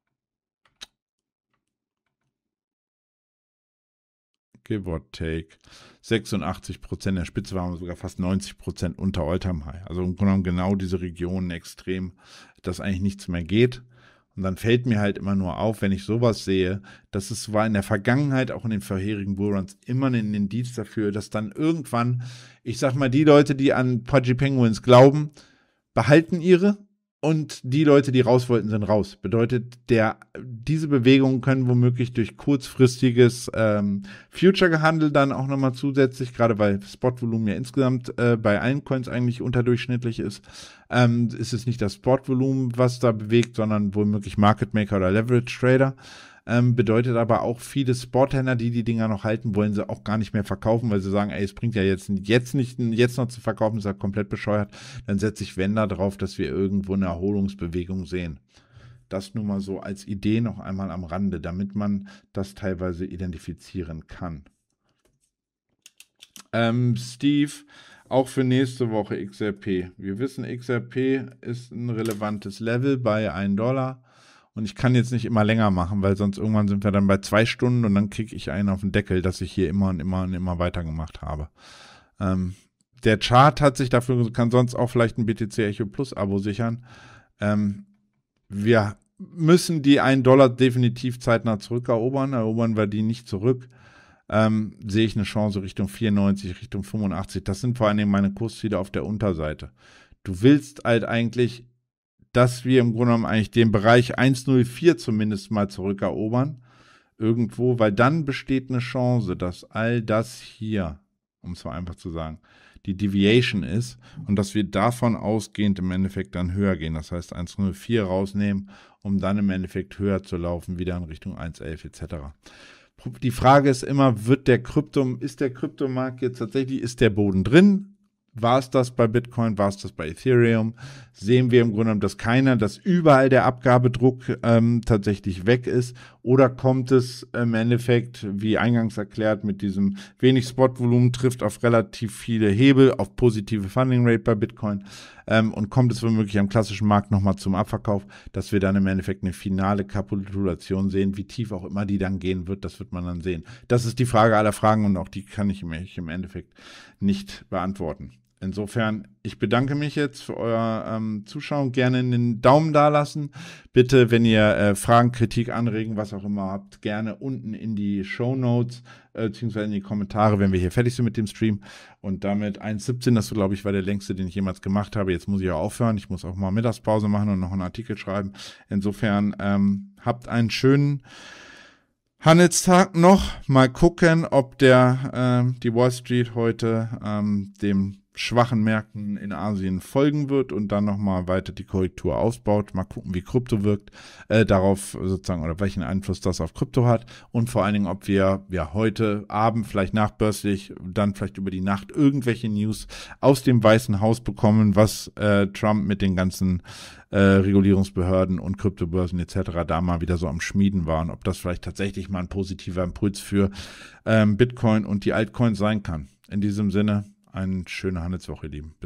give or take, sechsundachtzig Prozent, der Spitze waren wir sogar fast neunzig Prozent unter All-Time High. Also im Grunde genommen genau diese Regionen extrem, dass eigentlich nichts mehr geht. Und dann fällt mir halt immer nur auf, wenn ich sowas sehe, dass es war in der Vergangenheit, auch in den vorherigen Bullruns, immer ein Indiz dafür, dass dann irgendwann, ich sag mal, die Leute, die an Pudgy Penguins glauben, behalten ihre. Und die Leute, die raus wollten, sind raus. Bedeutet, der, diese Bewegungen können womöglich durch kurzfristiges ähm, Future-Gehandel dann auch nochmal zusätzlich, gerade weil Spot-Volumen ja insgesamt äh, bei allen Coins eigentlich unterdurchschnittlich ist, ähm, ist es nicht das Spot-Volumen, was da bewegt, sondern womöglich Market Maker oder Leverage-Trader. Ähm, bedeutet aber auch viele Sporthändler, die die Dinger noch halten, wollen sie auch gar nicht mehr verkaufen, weil sie sagen, ey, es bringt ja jetzt, jetzt nicht, jetzt noch zu verkaufen, ist ja komplett bescheuert. Dann setze ich Wenn da drauf, dass wir irgendwo eine Erholungsbewegung sehen. Das nur mal so als Idee noch einmal am Rande, damit man das teilweise identifizieren kann. Ähm, Steve, auch für nächste Woche X R P. Wir wissen, X R P ist ein relevantes Level bei einem Dollar. Und ich kann jetzt nicht immer länger machen, weil sonst irgendwann sind wir dann bei zwei Stunden und dann kriege ich einen auf den Deckel, dass ich hier immer und immer und immer weitergemacht habe. Ähm, der Chart hat sich dafür, kann sonst auch vielleicht ein B T C Echo Plus Abo sichern. Ähm, wir müssen die einen Dollar definitiv zeitnah zurückerobern. Erobern wir die nicht zurück, ähm, sehe ich eine Chance Richtung vierundneunzig, Richtung fünfundachtzig. Das sind vor allen Dingen meine Kursziele auf der Unterseite. Du willst halt eigentlich, dass wir im Grunde genommen eigentlich den Bereich eins Komma null vier zumindest mal zurückerobern, irgendwo, weil dann besteht eine Chance, dass all das hier, um es mal einfach zu sagen, die Deviation ist und dass wir davon ausgehend im Endeffekt dann höher gehen. Das heißt eins Komma null vier rausnehmen, um dann im Endeffekt höher zu laufen, wieder in Richtung eins Komma elf et cetera. Die Frage ist immer, wird der Krypto, ist der Kryptomarkt jetzt tatsächlich, ist der Boden drin? War es das bei Bitcoin, war es das bei Ethereum? Sehen wir im Grunde genommen, dass keiner, dass überall der Abgabedruck ähm, tatsächlich weg ist? Oder kommt es im Endeffekt, wie eingangs erklärt, mit diesem wenig Spotvolumen, trifft auf relativ viele Hebel, auf positive Funding Rate bei Bitcoin ähm, und kommt es womöglich am klassischen Markt nochmal zum Abverkauf, dass wir dann im Endeffekt eine finale Kapitulation sehen, wie tief auch immer die dann gehen wird, das wird man dann sehen. Das ist die Frage aller Fragen und auch die kann ich im Endeffekt nicht beantworten. Insofern, ich bedanke mich jetzt für euer ähm, Zuschauen. Gerne einen Daumen da lassen. Bitte, wenn ihr äh, Fragen, Kritik, Anregen, was auch immer habt, gerne unten in die Shownotes äh, beziehungsweise in die Kommentare, wenn wir hier fertig sind mit dem Stream. Und damit eins siebzehn, das glaube ich war der längste, den ich jemals gemacht habe. Jetzt muss ich auch aufhören. Ich muss auch mal Mittagspause machen und noch einen Artikel schreiben. Insofern, ähm, habt einen schönen Handelstag noch. Mal gucken, ob der äh, die Wall Street heute ähm, dem schwachen Märkten in Asien folgen wird und dann nochmal weiter die Korrektur ausbaut. Mal gucken, wie Krypto wirkt, äh, darauf sozusagen, oder welchen Einfluss das auf Krypto hat und vor allen Dingen, ob wir ja heute Abend, vielleicht nachbörslich, dann vielleicht über die Nacht irgendwelche News aus dem Weißen Haus bekommen, was äh, Trump mit den ganzen äh, Regulierungsbehörden und Kryptobörsen et cetera da mal wieder so am Schmieden war und ob das vielleicht tatsächlich mal ein positiver Impuls für ähm, Bitcoin und die Altcoins sein kann. In diesem Sinne, eine schöne Handelswoche, ihr Lieben. Bis